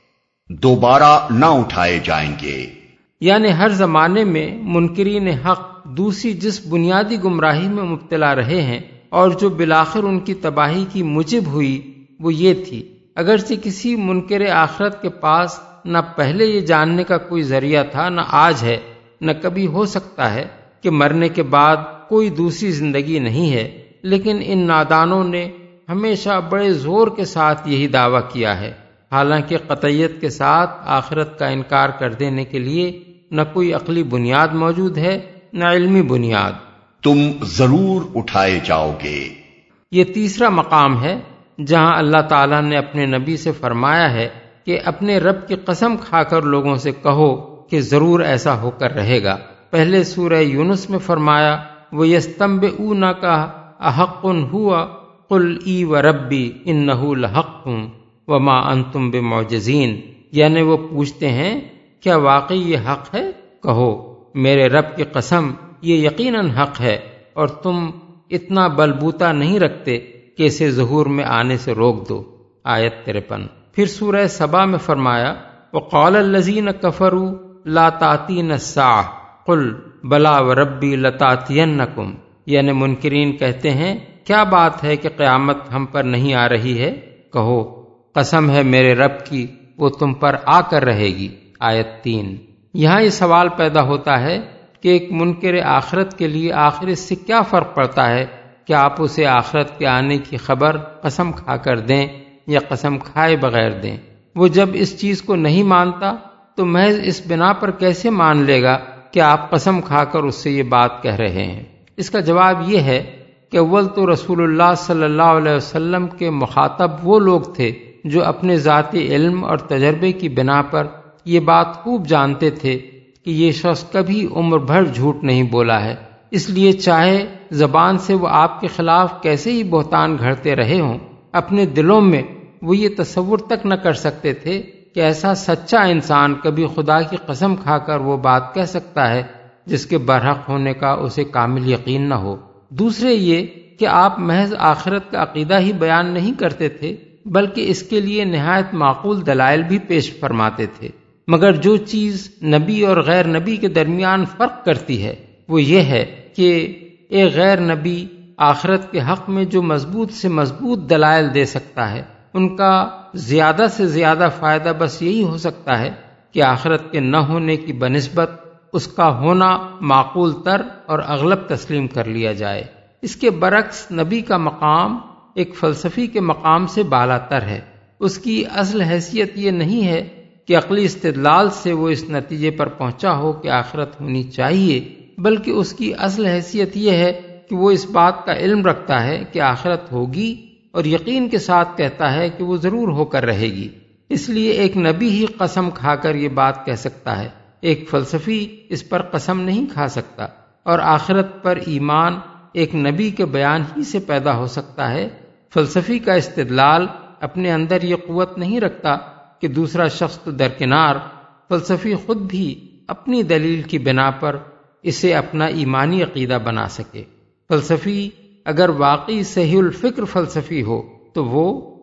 دوبارہ نہ اٹھائے جائیں گے، یعنی ہر زمانے میں منکرین حق دوسری جس بنیادی گمراہی میں مبتلا رہے ہیں اور جو بالآخر ان کی تباہی کی موجب ہوئی وہ یہ تھی، اگرچہ کسی منکر آخرت کے پاس نہ پہلے یہ جاننے کا کوئی ذریعہ تھا نہ آج ہے، نہ کبھی ہو سکتا ہے کہ مرنے کے بعد کوئی دوسری زندگی نہیں ہے، لیکن ان نادانوں نے ہمیشہ بڑے زور کے ساتھ یہی دعویٰ کیا ہے، حالانکہ قطعیت کے ساتھ آخرت کا انکار کر دینے کے لیے نہ کوئی عقلی بنیاد موجود ہے نہ علمی بنیاد۔ تم ضرور اٹھائے جاؤ گے، یہ تیسرا مقام ہے جہاں اللہ تعالیٰ نے اپنے نبی سے فرمایا ہے کہ اپنے رب کی قسم کھا کر لوگوں سے کہو کہ ضرور ایسا ہو کر رہے گا۔ پہلے سورہ یونس میں فرمایا وَيَسْتَنبِئُونَكَ أَحَقٌّ هُوَ قُلْ إِي وَرَبِّي إِنَّهُ لَحَقٌّ وَمَا أَنْتُمْ بِمُعْجِزِينَ، یعنی وہ پوچھتے ہیں کیا واقعی یہ حق ہے؟ کہو میرے رب کی قسم یہ یقیناً حق ہے اور تم اتنا بلبوتا نہیں رکھتے کہ اسے ظہور میں آنے سے روک دو۔ آیت ترپن۔ پھر سورہ سبا میں فرمایا وَقَالَ الَّذِينَ كَفَرُوا لَا تَأْتِينَا السَّاعَةُ قُلْ بَلَىٰ وَرَبِّي لَتَأْتِيَنَّكُمْ، یعنی منکرین کہتے ہیں کیا بات ہے کہ قیامت ہم پر نہیں آ رہی ہے؟ کہو قسم ہے میرے رب کی وہ تم پر آ کر رہے گی۔ آیت تین۔ یہاں یہ سوال پیدا ہوتا ہے کہ ایک منکر آخرت کے لیے آخر اس سے کیا فرق پڑتا ہے کہ آپ اسے آخرت کے آنے کی خبر قسم کھا کر دیں یا قسم کھائے بغیر دیں؟ وہ جب اس چیز کو نہیں مانتا تو محض اس بنا پر کیسے مان لے گا کہ آپ قسم کھا کر اس سے یہ بات کہہ رہے ہیں؟ اس کا جواب یہ ہے کہ اول تو رسول اللہ صلی اللہ علیہ وسلم کے مخاطب وہ لوگ تھے جو اپنے ذاتی علم اور تجربے کی بنا پر یہ بات خوب جانتے تھے کہ یہ شخص کبھی عمر بھر جھوٹ نہیں بولا ہے، اس لیے چاہے زبان سے وہ آپ کے خلاف کیسے ہی بہتان گھڑتے رہے ہوں، اپنے دلوں میں وہ یہ تصور تک نہ کر سکتے تھے کہ ایسا سچا انسان کبھی خدا کی قسم کھا کر وہ بات کہہ سکتا ہے جس کے برحق ہونے کا اسے کامل یقین نہ ہو۔ دوسرے یہ کہ آپ محض آخرت کا عقیدہ ہی بیان نہیں کرتے تھے بلکہ اس کے لیے نہایت معقول دلائل بھی پیش فرماتے تھے، مگر جو چیز نبی اور غیر نبی کے درمیان فرق کرتی ہے وہ یہ ہے کہ ایک غیر نبی آخرت کے حق میں جو مضبوط سے مضبوط دلائل دے سکتا ہے ان کا زیادہ سے زیادہ فائدہ بس یہی ہو سکتا ہے کہ آخرت کے نہ ہونے کی بنسبت اس کا ہونا معقول تر اور اغلب تسلیم کر لیا جائے۔ اس کے برعکس نبی کا مقام ایک فلسفی کے مقام سے بالا تر ہے۔ اس کی اصل حیثیت یہ نہیں ہے کہ عقلی استدلال سے وہ اس نتیجے پر پہنچا ہو کہ آخرت ہونی چاہیے، بلکہ اس کی اصل حیثیت یہ ہے کہ وہ اس بات کا علم رکھتا ہے کہ آخرت ہوگی اور یقین کے ساتھ کہتا ہے کہ وہ ضرور ہو کر رہے گی۔ اس لیے ایک نبی ہی قسم کھا کر یہ بات کہہ سکتا ہے، ایک فلسفی اس پر قسم نہیں کھا سکتا، اور آخرت پر ایمان ایک نبی کے بیان ہی سے پیدا ہو سکتا ہے۔ فلسفی کا استدلال اپنے اندر یہ قوت نہیں رکھتا کہ دوسرا شخص تو درکنار، فلسفی خود بھی اپنی دلیل کی بنا پر اسے اپنا ایمانی عقیدہ بنا سکے۔ فلسفی اگر واقعی صحیح الفکر فلسفی ہو تو وہ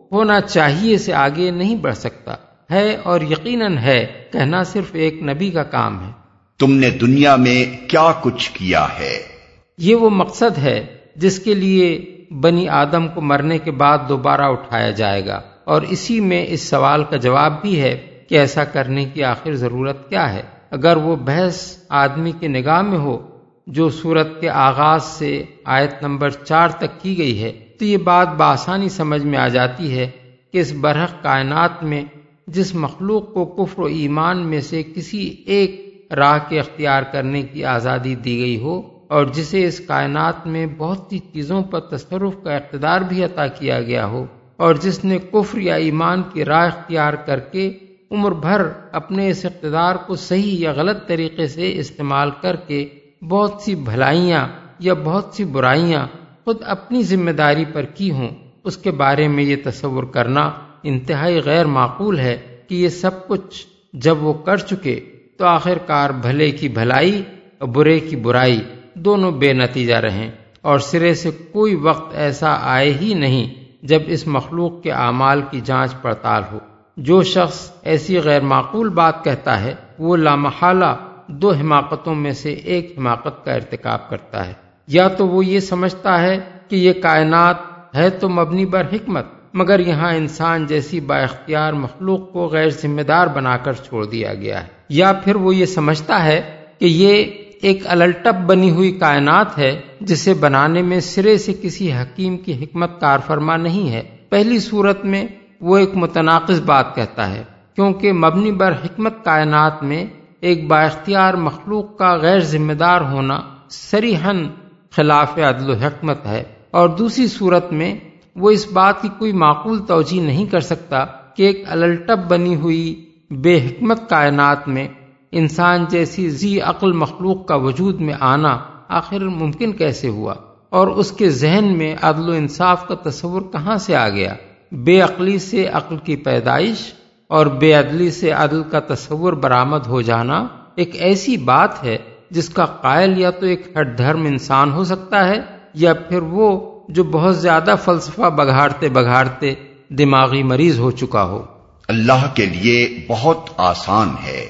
ہونا چاہیے سے آگے نہیں بڑھ سکتا ہے، اور یقیناً ہے کہنا صرف ایک نبی کا کام ہے۔ تم نے دنیا میں کیا کچھ کیا ہے؟ یہ وہ مقصد ہے جس کے لیے بنی آدم کو مرنے کے بعد دوبارہ اٹھایا جائے گا، اور اسی میں اس سوال کا جواب بھی ہے کہ ایسا کرنے کی آخر ضرورت کیا ہے۔ اگر وہ بحث آدمی کے نگاہ میں ہو جو سورت کے آغاز سے آیت نمبر چار تک کی گئی ہے، تو یہ بات بآسانی سمجھ میں آ جاتی ہے کہ اس برحق کائنات میں جس مخلوق کو کفر و ایمان میں سے کسی ایک راہ کے اختیار کرنے کی آزادی دی گئی ہو، اور جسے اس کائنات میں بہت سی چیزوں پر تصرف کا اقتدار بھی عطا کیا گیا ہو، اور جس نے کفر یا ایمان کی راہ اختیار کر کے عمر بھر اپنے اس اقتدار کو صحیح یا غلط طریقے سے استعمال کر کے بہت سی بھلائیاں یا بہت سی برائیاں خود اپنی ذمہ داری پر کی ہوں، اس کے بارے میں یہ تصور کرنا انتہائی غیر معقول ہے کہ یہ سب کچھ جب وہ کر چکے تو آخر کار بھلے کی بھلائی اور برے کی برائی دونوں بے نتیجہ رہیں، اور سرے سے کوئی وقت ایسا آئے ہی نہیں جب اس مخلوق کے اعمال کی جانچ پڑتال ہو۔ جو شخص ایسی غیر معقول بات کہتا ہے وہ لامحالہ دو حماقتوں میں سے ایک حماقت کا ارتکاب کرتا ہے۔ یا تو وہ یہ سمجھتا ہے کہ یہ کائنات ہے تو مبنی بر حکمت، مگر یہاں انسان جیسی با اختیار مخلوق کو غیر ذمہ دار بنا کر چھوڑ دیا گیا ہے، یا پھر وہ یہ سمجھتا ہے کہ یہ ایک الٹپ بنی ہوئی کائنات ہے جسے بنانے میں سرے سے کسی حکیم کی حکمت کار فرما نہیں ہے۔ پہلی صورت میں وہ ایک متناقض بات کہتا ہے، کیونکہ مبنی بر حکمت کائنات میں ایک با اختیار مخلوق کا غیر ذمہ دار ہونا صریحاً خلاف عدل و حکمت ہے، اور دوسری صورت میں وہ اس بات کی کوئی معقول توجیہ نہیں کر سکتا کہ ایک الٹپ بنی ہوئی بے حکمت کائنات میں انسان جیسی ذی عقل مخلوق کا وجود میں آنا آخر ممکن کیسے ہوا، اور اس کے ذہن میں عدل و انصاف کا تصور کہاں سے آ گیا۔ بے عقلی سے عقل کی پیدائش اور بے عدلی سے عدل کا تصور برآمد ہو جانا ایک ایسی بات ہے جس کا قائل یا تو ایک ہٹ دھرم انسان ہو سکتا ہے، یا پھر وہ جو بہت زیادہ فلسفہ بگھاڑتے بگھاڑتے دماغی مریض ہو چکا ہو۔ اللہ کے لیے بہت آسان ہے۔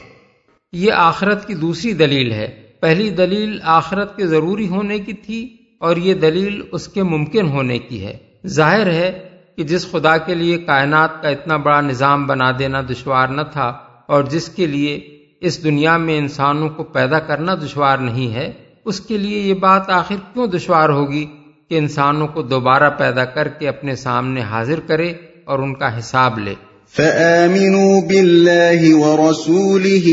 یہ آخرت کی دوسری دلیل ہے۔ پہلی دلیل آخرت کے ضروری ہونے کی تھی، اور یہ دلیل اس کے ممکن ہونے کی ہے۔ ظاہر ہے کہ جس خدا کے لیے کائنات کا اتنا بڑا نظام بنا دینا دشوار نہ تھا، اور جس کے لیے اس دنیا میں انسانوں کو پیدا کرنا دشوار نہیں ہے، اس کے لیے یہ بات آخر کیوں دشوار ہوگی کہ انسانوں کو دوبارہ پیدا کر کے اپنے سامنے حاضر کرے اور ان کا حساب لے۔ فآمنوا بالله ورسوله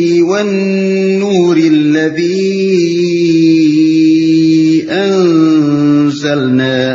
والنور الذي أنزلنا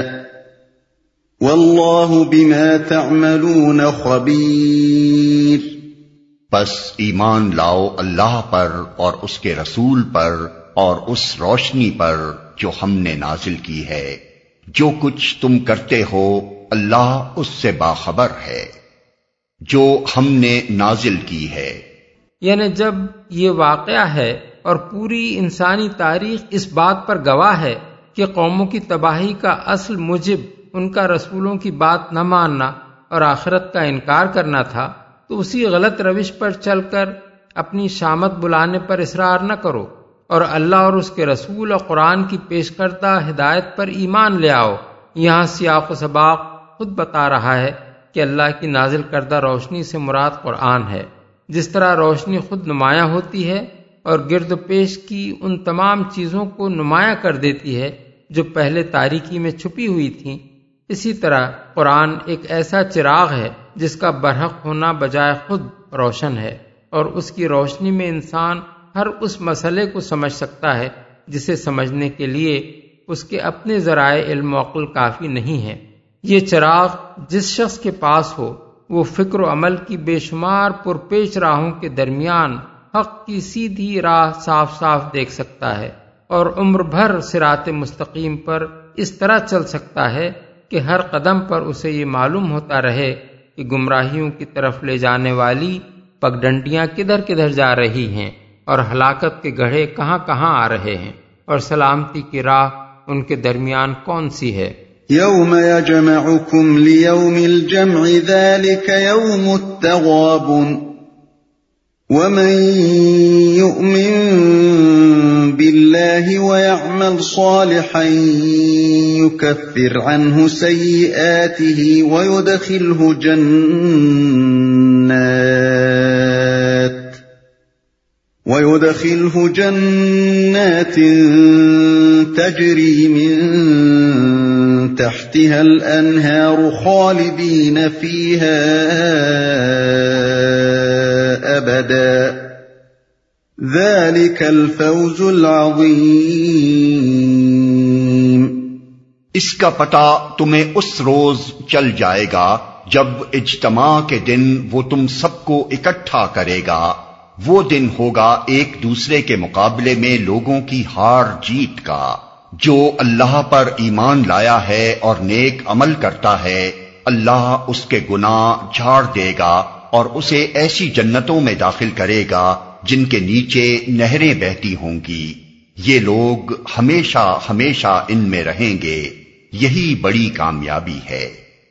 والله بما تعملون خبير۔ بس ایمان لاؤ اللہ پر اور اس کے رسول پر اور اس روشنی پر جو ہم نے نازل کی ہے، جو کچھ تم کرتے ہو اللہ اس سے باخبر ہے جو ہم نے نازل کی ہے۔ یعنی جب یہ واقعہ ہے اور پوری انسانی تاریخ اس بات پر گواہ ہے کہ قوموں کی تباہی کا اصل موجب ان کا رسولوں کی بات نہ ماننا اور آخرت کا انکار کرنا تھا، تو اسی غلط روش پر چل کر اپنی شامت بلانے پر اصرار نہ کرو، اور اللہ اور اس کے رسول اور قرآن کی پیش کردہ ہدایت پر ایمان لے آؤ۔ یہاں سیاق و سباق خود بتا رہا ہے کہ اللہ کی نازل کردہ روشنی سے مراد قرآن ہے۔ جس طرح روشنی خود نمایاں ہوتی ہے اور گرد و پیش کی ان تمام چیزوں کو نمایاں کر دیتی ہے جو پہلے تاریکی میں چھپی ہوئی تھیں، اسی طرح قرآن ایک ایسا چراغ ہے جس کا برحق ہونا بجائے خود روشن ہے، اور اس کی روشنی میں انسان ہر اس مسئلے کو سمجھ سکتا ہے جسے سمجھنے کے لیے اس کے اپنے ذرائع علم و عقل کافی نہیں ہے۔ یہ چراغ جس شخص کے پاس ہو وہ فکر و عمل کی بے شمار پرپیچ راہوں کے درمیان حق کی سیدھی راہ صاف صاف دیکھ سکتا ہے، اور عمر بھر صراط مستقیم پر اس طرح چل سکتا ہے کہ ہر قدم پر اسے یہ معلوم ہوتا رہے کہ گمراہیوں کی طرف لے جانے والی پگڈنڈیاں کدھر کدھر جا رہی ہیں، اور ہلاکت کے گڑھے کہاں کہاں آ رہے ہیں، اور سلامتی کی راہ ان کے درمیان کون سی ہے۔ يوم يجمعكم ليوم الجمع ذلك يوم التغابن ومن يؤمن بالله ويعمل صالحا يكفر عنه سيئاته ويدخله جنات ويدخله جنات تجري من تحتها الأنهار خالدين فيها أبدا ذلك الفوز العظيم۔ اس کا پتہ تمہیں اس روز چل جائے گا جب اجتماع کے دن وہ تم سب کو اکٹھا کرے گا۔ وہ دن ہوگا ایک دوسرے کے مقابلے میں لوگوں کی ہار جیت کا۔ جو اللہ پر ایمان لایا ہے اور نیک عمل کرتا ہے، اللہ اس کے گناہ جھاڑ دے گا اور اسے ایسی جنتوں میں داخل کرے گا جن کے نیچے نہریں بہتی ہوں گی۔ یہ لوگ ہمیشہ ہمیشہ ان میں رہیں گے، یہی بڑی کامیابی ہے۔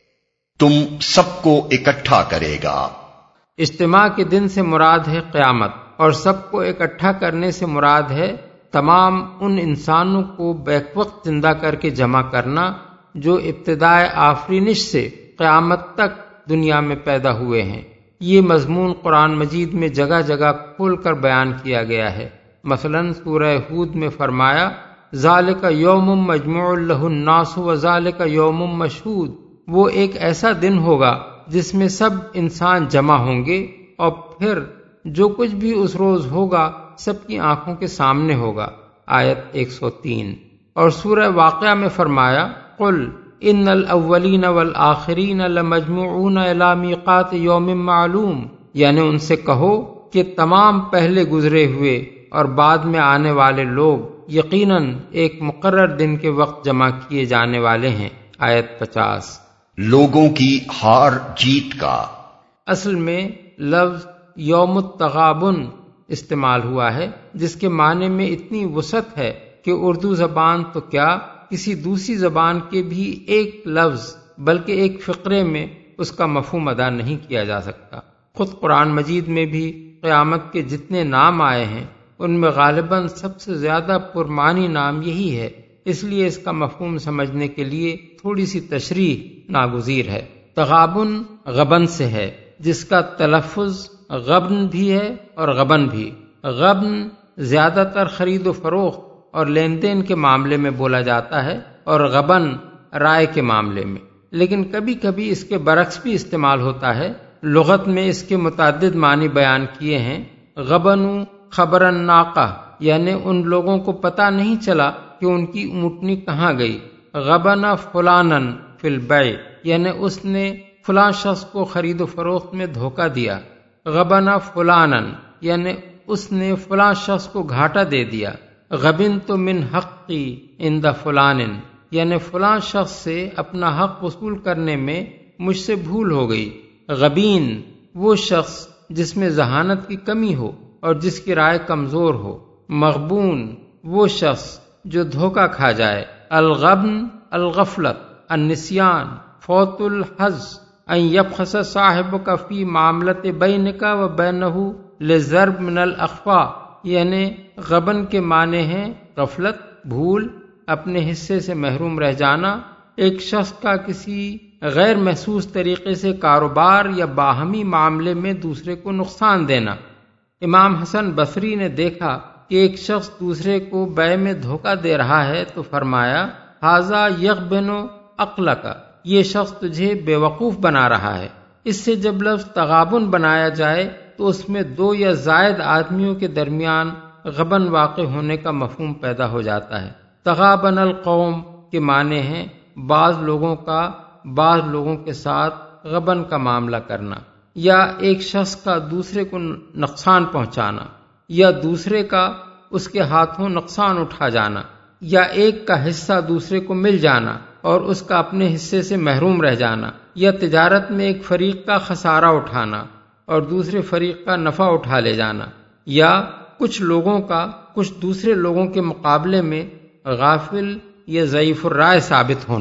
تم سب کو اکٹھا کرے گا۔ اجتماع کے دن سے مراد ہے قیامت، اور سب کو اکٹھا کرنے سے مراد ہے تمام ان انسانوں کو بیک وقت زندہ کر کے جمع کرنا جو ابتدائے آفرینش سے قیامت تک دنیا میں پیدا ہوئے ہیں۔ یہ مضمون قرآن مجید میں جگہ جگہ کھول کر بیان کیا گیا ہے۔ مثلا سورہ ہود میں فرمایا ذالک یوم مجموع لہ الناس وذالک یوم مشہود، وہ ایک ایسا دن ہوگا جس میں سب انسان جمع ہوں گے اور پھر جو کچھ بھی اس روز ہوگا سب کی آنکھوں کے سامنے ہوگا۔ آیت ایک سو تین۔ اور سورہ واقعہ میں فرمایا قل ان الاولین والآخرین لمجموعون الی میقات یوم معلوم، یعنی ان سے کہو کہ تمام پہلے گزرے ہوئے اور بعد میں آنے والے لوگ یقیناً ایک مقرر دن کے وقت جمع کیے جانے والے ہیں۔ آیت پچاس۔ لوگوں کی ہار جیت کا اصل میں لفظ یوم التغابن استعمال ہوا ہے، جس کے معنی میں اتنی وسعت ہے کہ اردو زبان تو کیا کسی دوسری زبان کے بھی ایک لفظ بلکہ ایک فقرے میں اس کا مفہوم ادا نہیں کیا جا سکتا۔ خود قرآن مجید میں بھی قیامت کے جتنے نام آئے ہیں ان میں غالباً سب سے زیادہ پرمعنی نام یہی ہے، اس لیے اس کا مفہوم سمجھنے کے لیے تھوڑی سی تشریح ناگزیر ہے۔ تغابن غبن سے ہے، جس کا تلفظ غبن بھی ہے اور غبن بھی۔ غبن زیادہ تر خرید و فروخت اور لین دین کے معاملے میں بولا جاتا ہے اور غبن رائے کے معاملے میں، لیکن کبھی کبھی اس کے برعکس بھی استعمال ہوتا ہے۔ لغت میں اس کے متعدد معنی بیان کیے ہیں۔ غبنو خبر الناقہ، یعنی ان لوگوں کو پتہ نہیں چلا کہ ان کی اونٹنی کہاں گئی۔ غبن فلانن فی البیع، یعنی اس نے فلاں شخص کو خرید و فروخت میں دھوکہ دیا۔ غبن فلانن، یعنی اس نے فلاں شخص کو گھاٹا دے دیا۔ غبن تو من حقی عند فلانن، یعنی فلاں شخص سے اپنا حق وصول کرنے میں مجھ سے بھول ہو گئی۔ غبین وہ شخص جس میں ذہانت کی کمی ہو اور جس کی رائے کمزور ہو۔ مغبون وہ شخص جو دھوکہ کھا جائے۔ الغبن الغفلت، النسیان، فوت الحظ، ان یبخس صاحبک فی معاملت بینک و بینہ لضرب من الاخفاء، یعنی غبن کے معنی ہیں غفلت، بھول، اپنے حصے سے محروم رہ جانا، ایک شخص کا کسی غیر محسوس طریقے سے کاروبار یا باہمی معاملے میں دوسرے کو نقصان دینا۔ امام حسن بصری نے دیکھا کہ ایک شخص دوسرے کو بیع میں دھوکہ دے رہا ہے تو فرمایا ھذا یغبن عقلک، یہ شخص تجھے بے وقوف بنا رہا ہے۔ اس سے جب لفظ تغابن بنایا جائے تو اس میں دو یا زائد آدمیوں کے درمیان غبن واقع ہونے کا مفہوم پیدا ہو جاتا ہے۔ تغابن القوم کے معنی ہیں بعض لوگوں کا بعض لوگوں کے ساتھ غبن کا معاملہ کرنا، یا ایک شخص کا دوسرے کو نقصان پہنچانا، یا دوسرے کا اس کے ہاتھوں نقصان اٹھا جانا، یا ایک کا حصہ دوسرے کو مل جانا اور اس کا اپنے حصے سے محروم رہ جانا، یا تجارت میں ایک فریق کا خسارہ اٹھانا اور دوسرے فریق کا نفع اٹھا لے جانا، یا کچھ لوگوں کا کچھ دوسرے لوگوں کے مقابلے میں غافل یا ضعیف الرائے ثابت ہونا۔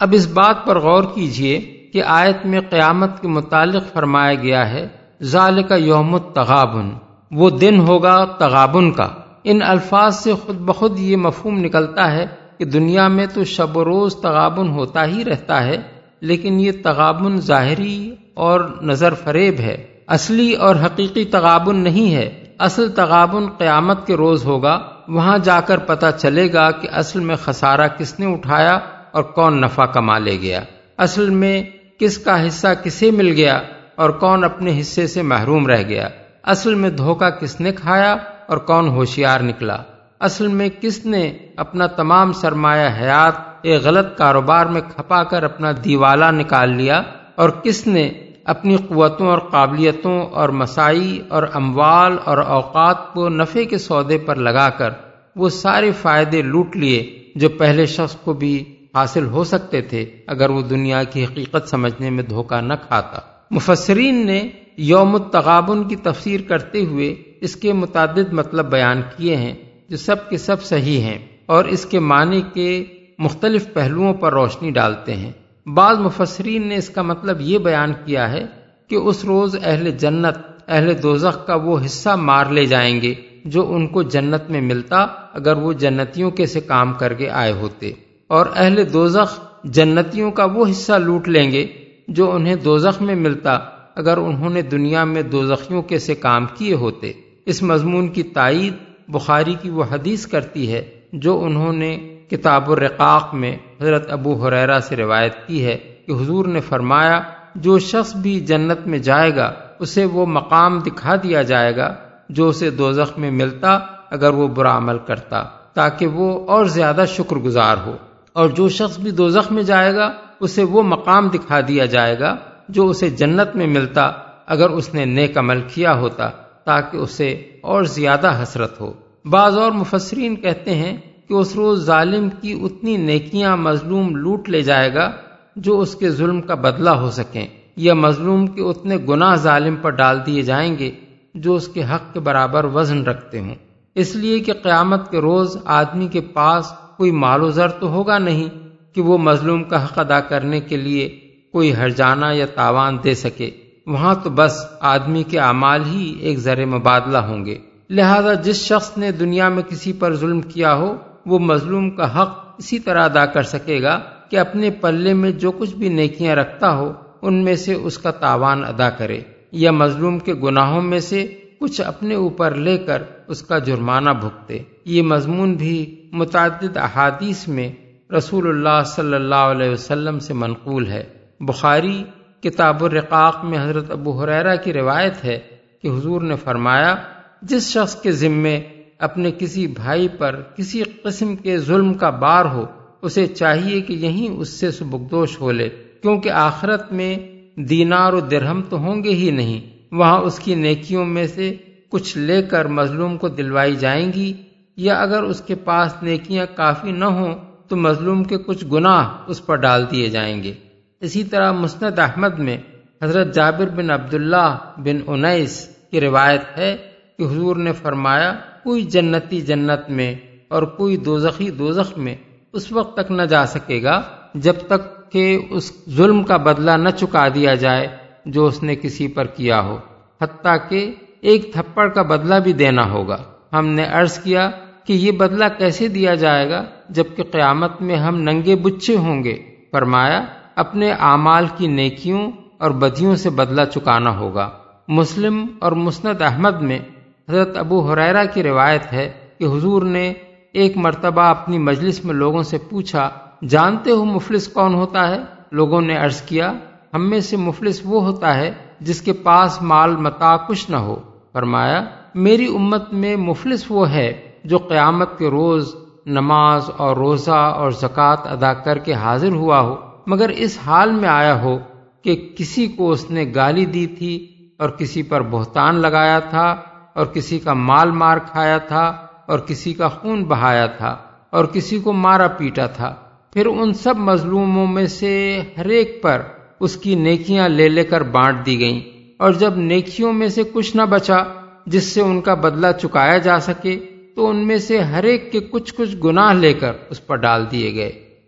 اب اس بات پر غور کیجئے کہ آیت میں قیامت کے متعلق فرمایا گیا ہے ذالک یوم التغابن، وہ دن ہوگا تغابن کا۔ ان الفاظ سے خود بخود یہ مفہوم نکلتا ہے کہ دنیا میں تو شب و روز تغابن ہوتا ہی رہتا ہے، لیکن یہ تغابن ظاہری اور نظر فریب ہے، اصلی اور حقیقی تغابن نہیں ہے۔ اصل تغابن قیامت کے روز ہوگا، وہاں جا کر پتہ چلے گا کہ اصل میں خسارہ کس نے اٹھایا اور کون نفع کما لے گیا، اصل میں کس کا حصہ کسے مل گیا اور کون اپنے حصے سے محروم رہ گیا، اصل میں دھوکہ کس نے کھایا اور کون ہوشیار نکلا، اصل میں کس نے اپنا تمام سرمایہ حیات ایک غلط کاروبار میں کھپا کر اپنا دیوالا نکال لیا اور کس نے اپنی قوتوں اور قابلیتوں اور مساعی اور اموال اور اوقات کو نفع کے سودے پر لگا کر وہ سارے فائدے لوٹ لیے جو پہلے شخص کو بھی حاصل ہو سکتے تھے اگر وہ دنیا کی حقیقت سمجھنے میں دھوکہ نہ کھاتا۔ مفسرین نے یوم التغابن کی تفسیر کرتے ہوئے اس کے متعدد مطلب بیان کیے ہیں جو سب کے سب صحیح ہیں اور اس کے معنی کے مختلف پہلوؤں پر روشنی ڈالتے ہیں۔ بعض مفسرین نے اس کا مطلب یہ بیان کیا ہے کہ اس روز اہل جنت اہل دوزخ کا وہ حصہ مار لے جائیں گے جو ان کو جنت میں ملتا اگر وہ جنتیوں کے سے کام کر کے آئے ہوتے، اور اہل دوزخ جنتیوں کا وہ حصہ لوٹ لیں گے جو انہیں دوزخ میں ملتا اگر انہوں نے دنیا میں دوزخیوں کے سے کام کیے ہوتے۔ اس مضمون کی تائید بخاری کی وہ حدیث کرتی ہے جو انہوں نے کتاب الرقاق میں حضرت ابو ہریرہ سے روایت کی ہے کہ حضور نے فرمایا جو شخص بھی جنت میں جائے گا اسے وہ مقام دکھا دیا جائے گا جو اسے دوزخ میں ملتا اگر وہ برا عمل کرتا، تاکہ وہ اور زیادہ شکر گزار ہو، اور جو شخص بھی دوزخ میں جائے گا اسے وہ مقام دکھا دیا جائے گا جو اسے جنت میں ملتا اگر اس نے نیک عمل کیا ہوتا، تاکہ اسے اور زیادہ حسرت ہو۔ بعض اور مفسرین کہتے ہیں کہ اس روز ظالم کی اتنی نیکیاں مظلوم لوٹ لے جائے گا جو اس کے ظلم کا بدلہ ہو سکیں، یا مظلوم کے اتنے گناہ ظالم پر ڈال دیے جائیں گے جو اس کے حق کے برابر وزن رکھتے ہوں، اس لیے کہ قیامت کے روز آدمی کے پاس کوئی مال و زر تو ہوگا نہیں کہ وہ مظلوم کا حق ادا کرنے کے لیے کوئی ہرجانہ یا تاوان دے سکے، وہاں تو بس آدمی کے اعمال ہی ایک زر مبادلہ ہوں گے۔ لہذا جس شخص نے دنیا میں کسی پر ظلم کیا ہو وہ مظلوم کا حق اسی طرح ادا کر سکے گا کہ اپنے پلے میں جو کچھ بھی نیکیاں رکھتا ہو ان میں سے اس کا تاوان ادا کرے، یا مظلوم کے گناہوں میں سے کچھ اپنے اوپر لے کر اس کا جرمانہ بھگتے۔ یہ مضمون بھی متعدد احادیث میں رسول اللہ صلی اللہ علیہ وسلم سے منقول ہے۔ بخاری کتاب الرقاق میں حضرت ابو ہریرہ کی روایت ہے کہ حضور نے فرمایا جس شخص کے ذمے اپنے کسی بھائی پر کسی قسم کے ظلم کا بار ہو اسے چاہیے کہ یہیں اس سے سبکدوش ہو لے، کیونکہ آخرت میں دینار و درہم تو ہوں گے ہی نہیں، وہاں اس کی نیکیوں میں سے کچھ لے کر مظلوم کو دلوائی جائیں گی، یا اگر اس کے پاس نیکیاں کافی نہ ہوں تو مظلوم کے کچھ گناہ اس پر ڈال دیے جائیں گے۔ اسی طرح مسند احمد میں حضرت جابر بن عبداللہ بن انیس کی روایت ہے کہ حضور نے فرمایا کوئی جنتی جنت میں اور کوئی دوزخی دوزخ میں اس وقت تک نہ جا سکے گا جب تک کہ اس ظلم کا بدلہ نہ چکا دیا جائے جو اس نے کسی پر کیا ہو، حتیٰ کہ ایک تھپڑ کا بدلہ بھی دینا ہوگا۔ ہم نے عرض کیا کہ یہ بدلہ کیسے دیا جائے گا جبکہ قیامت میں ہم ننگے بچے ہوں گے؟ فرمایا اپنے اعمال کی نیکیوں اور بدیوں سے بدلہ چکانا ہوگا۔ مسلم اور مسند احمد میں حضرت ابو ہریرہ کی روایت ہے کہ حضور نے ایک مرتبہ اپنی مجلس میں لوگوں سے پوچھا جانتے ہو مفلس کون ہوتا ہے؟ لوگوں نے عرض کیا ہم میں سے مفلس وہ ہوتا ہے جس کے پاس مال متاع کچھ نہ ہو۔ فرمایا میری امت میں مفلس وہ ہے جو قیامت کے روز نماز اور روزہ اور زکوٰۃ ادا کر کے حاضر ہوا ہو مگر اس حال میں آیا ہو کہ کسی کو اس نے گالی دی تھی اور کسی پر بہتان لگایا تھا اور کسی کا مال مار کھایا تھا اور کسی کا خون بہایا تھا اور کسی کو مارا پیٹا تھا، پھر ان سب مظلوموں میں سے ہر ایک پر اس کی نیکیاں لے لے کر بانٹ دی گئیں، اور جب نیکیوں میں سے کچھ نہ بچا جس سے ان کا بدلہ چکایا جا سکے تو ان میں سے ہر ایک کے کچھ کچھ گناہ لے کر اس پر ڈال دیے گئے،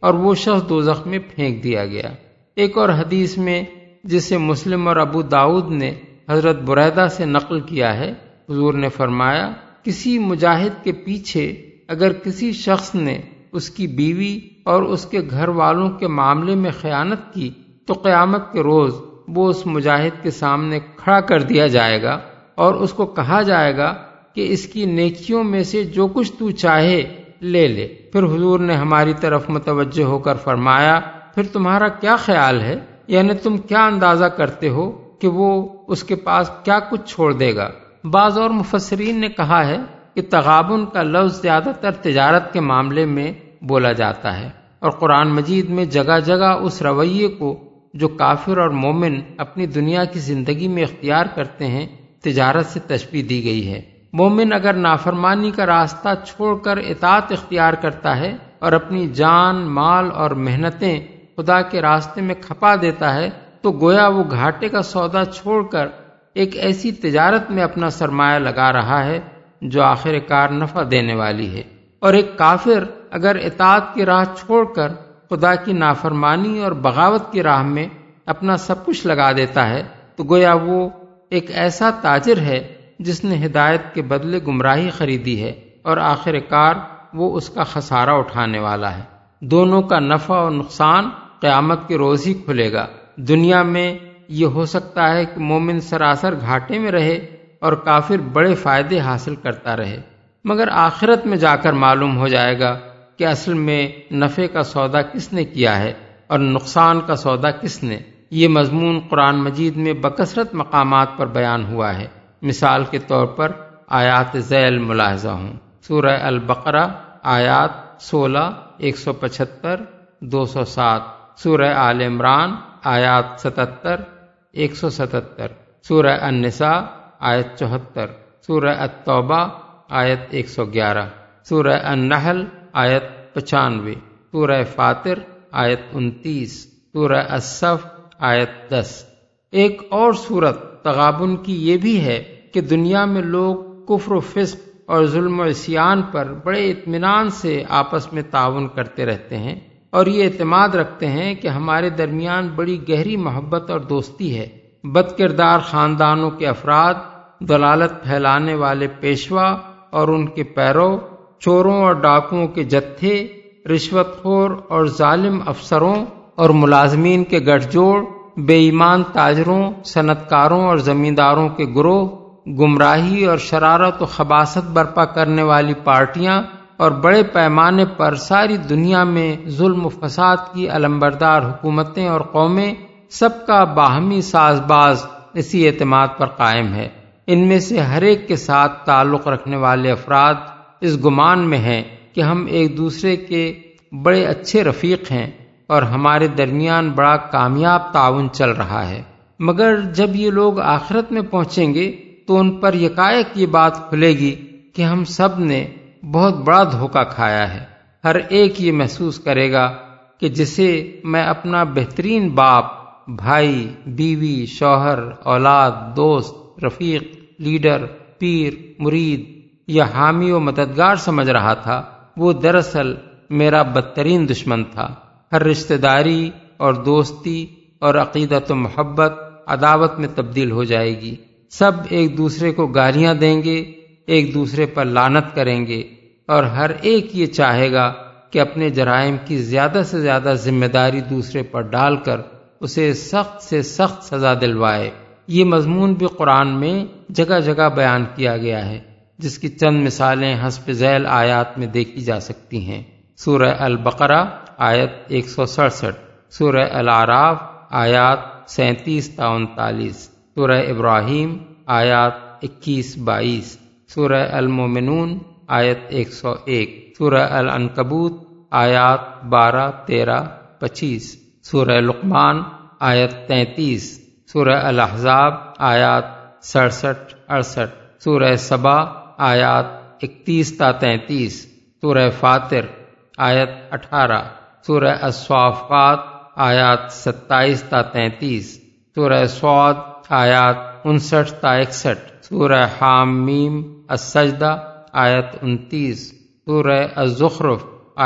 اور وہ شخص دوزخ میں پھینک دیا گیا۔ ایک اور حدیث میں جسے مسلم اور ابو داؤد نے حضرت بریدہ سے نقل کیا ہے، حضور نے فرمایا، کسی مجاہد کے پیچھے اگر کسی شخص نے اس کی بیوی اور اس کے گھر والوں کے معاملے میں خیانت کی تو قیامت کے روز وہ اس مجاہد کے سامنے کھڑا کر دیا جائے گا اور اس کو کہا جائے گا کہ اس کی نیکیوں میں سے جو کچھ تو چاہے لے لے۔ پھر حضور نے ہماری طرف متوجہ ہو کر فرمایا، پھر تمہارا کیا خیال ہے، یعنی تم کیا اندازہ کرتے ہو کہ وہ اس کے پاس کیا کچھ چھوڑ دے گا؟ بعض اور مفسرین نے کہا ہے کہ تغابن کا لفظ زیادہ تر تجارت کے معاملے میں بولا جاتا ہے، اور قرآن مجید میں جگہ جگہ اس رویے کو جو کافر اور مومن اپنی دنیا کی زندگی میں اختیار کرتے ہیں تجارت سے تشبیہ دی گئی ہے۔ مومن اگر نافرمانی کا راستہ چھوڑ کر اطاعت اختیار کرتا ہے اور اپنی جان، مال اور محنتیں خدا کے راستے میں کھپا دیتا ہے تو گویا وہ گھاٹے کا سودا چھوڑ کر ایک ایسی تجارت میں اپنا سرمایہ لگا رہا ہے جو آخر کار نفع دینے والی ہے۔ اور ایک کافر اگر اطاعت کی راہ چھوڑ کر خدا کی نافرمانی اور بغاوت کی راہ میں اپنا سب کچھ لگا دیتا ہے تو گویا وہ ایک ایسا تاجر ہے جس نے ہدایت کے بدلے گمراہی خریدی ہے اور آخر کار وہ اس کا خسارہ اٹھانے والا ہے۔ دونوں کا نفع اور نقصان قیامت کے روز ہی کھلے گا۔ دنیا میں یہ ہو سکتا ہے کہ مومن سراسر گھاٹے میں رہے اور کافر بڑے فائدے حاصل کرتا رہے، مگر آخرت میں جا کر معلوم ہو جائے گا کہ اصل میں نفع کا سودا کس نے کیا ہے اور نقصان کا سودا کس نے۔ یہ مضمون قرآن مجید میں بکثرت مقامات پر بیان ہوا ہے۔ مثال کے طور پر آیات ذیل ملاحظہ ہوں۔ سورہ البقرہ آیات سولہ، ایک سو پچہتر، دو سو سات، سورہ آل عمران آیات ستتر، ایک سو ستتر، سورہ النساء آیت چوہتر، سورہ التوبہ آیت ایک سو گیارہ، سورہ النحل آیت پچانوے، سورہ فاطر آیت انتیس، سورہ الصف آیت دس۔ ایک اور صورت تغابن کی یہ بھی ہے کہ دنیا میں لوگ کفر و فسق اور ظلم و عصیان پر بڑے اطمینان سے آپس میں تعاون کرتے رہتے ہیں اور یہ اعتماد رکھتے ہیں کہ ہمارے درمیان بڑی گہری محبت اور دوستی ہے۔ بد کردار خاندانوں کے افراد، ضلالت پھیلانے والے پیشوا اور ان کے پیرو، چوروں اور ڈاکوؤں کے جتھے، رشوت خور اور ظالم افسروں اور ملازمین کے گٹھ جوڑ، بے ایمان تاجروں، صنعت کاروں اور زمینداروں کے گروہ، گمراہی اور شرارت و خباثت برپا کرنے والی پارٹیاں اور بڑے پیمانے پر ساری دنیا میں ظلم و فساد کی علمبردار حکومتیں اور قومیں، سب کا باہمی ساز باز اسی اعتماد پر قائم ہے۔ ان میں سے ہر ایک کے ساتھ تعلق رکھنے والے افراد اس گمان میں ہیں کہ ہم ایک دوسرے کے بڑے اچھے رفیق ہیں اور ہمارے درمیان بڑا کامیاب تعاون چل رہا ہے، مگر جب یہ لوگ آخرت میں پہنچیں گے تو ان پر یکایک یہ بات کھلے گی کہ ہم سب نے بہت بڑا دھوکہ کھایا ہے۔ ہر ایک یہ محسوس کرے گا کہ جسے میں اپنا بہترین باپ، بھائی، بیوی، شوہر، اولاد، دوست، رفیق، لیڈر، پیر، مرید یا حامی و مددگار سمجھ رہا تھا، وہ دراصل میرا بدترین دشمن تھا۔ ہر رشتہ داری اور دوستی اور عقیدت و محبت عداوت میں تبدیل ہو جائے گی۔ سب ایک دوسرے کو گالیاں دیں گے، ایک دوسرے پر لعنت کریں گے اور ہر ایک یہ چاہے گا کہ اپنے جرائم کی زیادہ سے زیادہ ذمہ داری دوسرے پر ڈال کر اسے سخت سے سخت سزا دلوائے۔ یہ مضمون بھی قرآن میں جگہ جگہ بیان کیا گیا ہے، جس کی چند مثالیں حسب ذیل آیات میں دیکھی جا سکتی ہیں۔ سورہ البقرہ آیت ایک سو سڑسٹھ، سورہ الاعراف آیات سینتیس تا انتالیس، سورہ ابراہیم آیات اکیس بائیس، سورہ المومنون آیت ایک سو ایک، سورہ العنکبوت آیات بارہ، تیرہ، پچیس، سورہ لقمان آیت تینتیس، سورہ الاحزاب آیات سڑسٹھ اڑسٹھ، سورہ سبا آیات اکتیس تا تینتیس، سورہ فاطر آیت اٹھارہ، سورہ الصافات آیات ستائیس تا تینتیس، سورہ صاد آیات انسٹھ تا اکسٹھ، سورہ حامیم السجدہ آیت انتیس، سورہ الزخرف آیت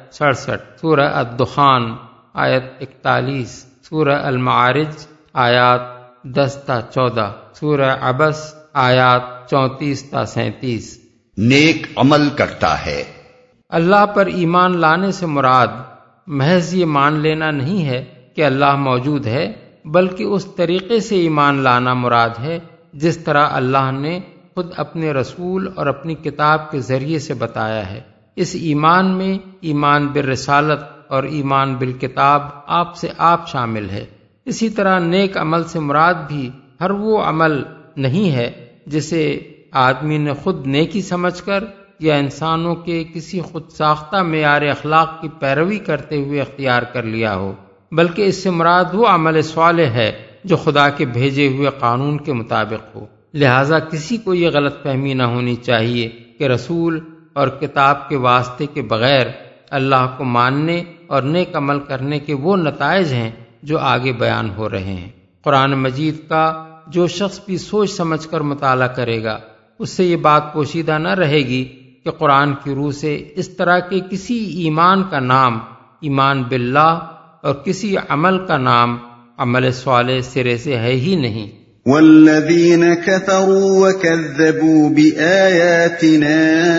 سڑسٹھ، سورہ الدخان آیت اکتالیس، سورہ المعارج آیات دس تا چودہ، سورہ عبس آیات چونتیس تا سینتیس۔ نیک عمل کرتا ہے۔ اللہ پر ایمان لانے سے مراد محض یہ مان لینا نہیں ہے کہ اللہ موجود ہے، بلکہ اس طریقے سے ایمان لانا مراد ہے جس طرح اللہ نے خود اپنے رسول اور اپنی کتاب کے ذریعے سے بتایا ہے۔ اس ایمان میں ایمان بالرسالت اور ایمان بالکتاب آپ سے آپ شامل ہے۔ اسی طرح نیک عمل سے مراد بھی ہر وہ عمل نہیں ہے جسے آدمی نے خود نیکی سمجھ کر یا انسانوں کے کسی خود ساختہ معیار اخلاق کی پیروی کرتے ہوئے اختیار کر لیا ہو، بلکہ اس سے مراد وہ عمل صالح ہے جو خدا کے بھیجے ہوئے قانون کے مطابق ہو۔ لہذا کسی کو یہ غلط فہمی نہ ہونی چاہیے کہ رسول اور کتاب کے واسطے کے بغیر اللہ کو ماننے اور نیک عمل کرنے کے وہ نتائج ہیں جو آگے بیان ہو رہے ہیں۔ قرآن مجید کا جو شخص بھی سوچ سمجھ کر مطالعہ کرے گا، اس سے یہ بات پوشیدہ نہ رہے گی کہ قرآن کی روح سے اس طرح کے کسی ایمان کا نام ایمان باللہ اور کسی عمل کا نام عمل صالح سرے سے ہے ہی نہیں۔ والذین کفروا وکذبوا بآیاتنا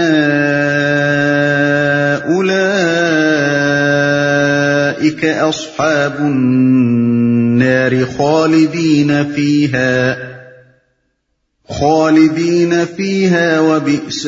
اولئک اصحاب النار خالدین فیہا خالدین فیہا وبئس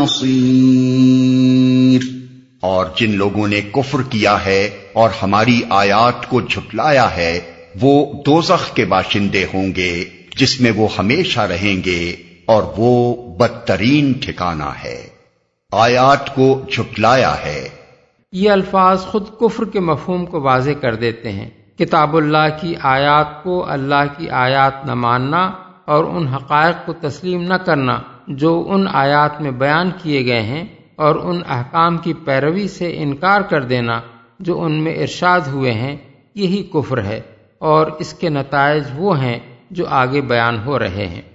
المصیر۔ اور جن لوگوں نے کفر کیا ہے اور ہماری آیات کو جھٹلایا ہے وہ دوزخ کے باشندے ہوں گے جس میں وہ ہمیشہ رہیں گے، اور وہ بدترین ٹھکانہ ہے۔ آیات کو جھٹلایا ہے، یہ الفاظ خود کفر کے مفہوم کو واضح کر دیتے ہیں۔ کتاب اللہ کی آیات کو اللہ کی آیات نہ ماننا اور ان حقائق کو تسلیم نہ کرنا جو ان آیات میں بیان کیے گئے ہیں، اور ان احکام کی پیروی سے انکار کر دینا جو ان میں ارشاد ہوئے ہیں، یہی کفر ہے، اور اس کے نتائج وہ ہیں جو آگے بیان ہو رہے ہیں۔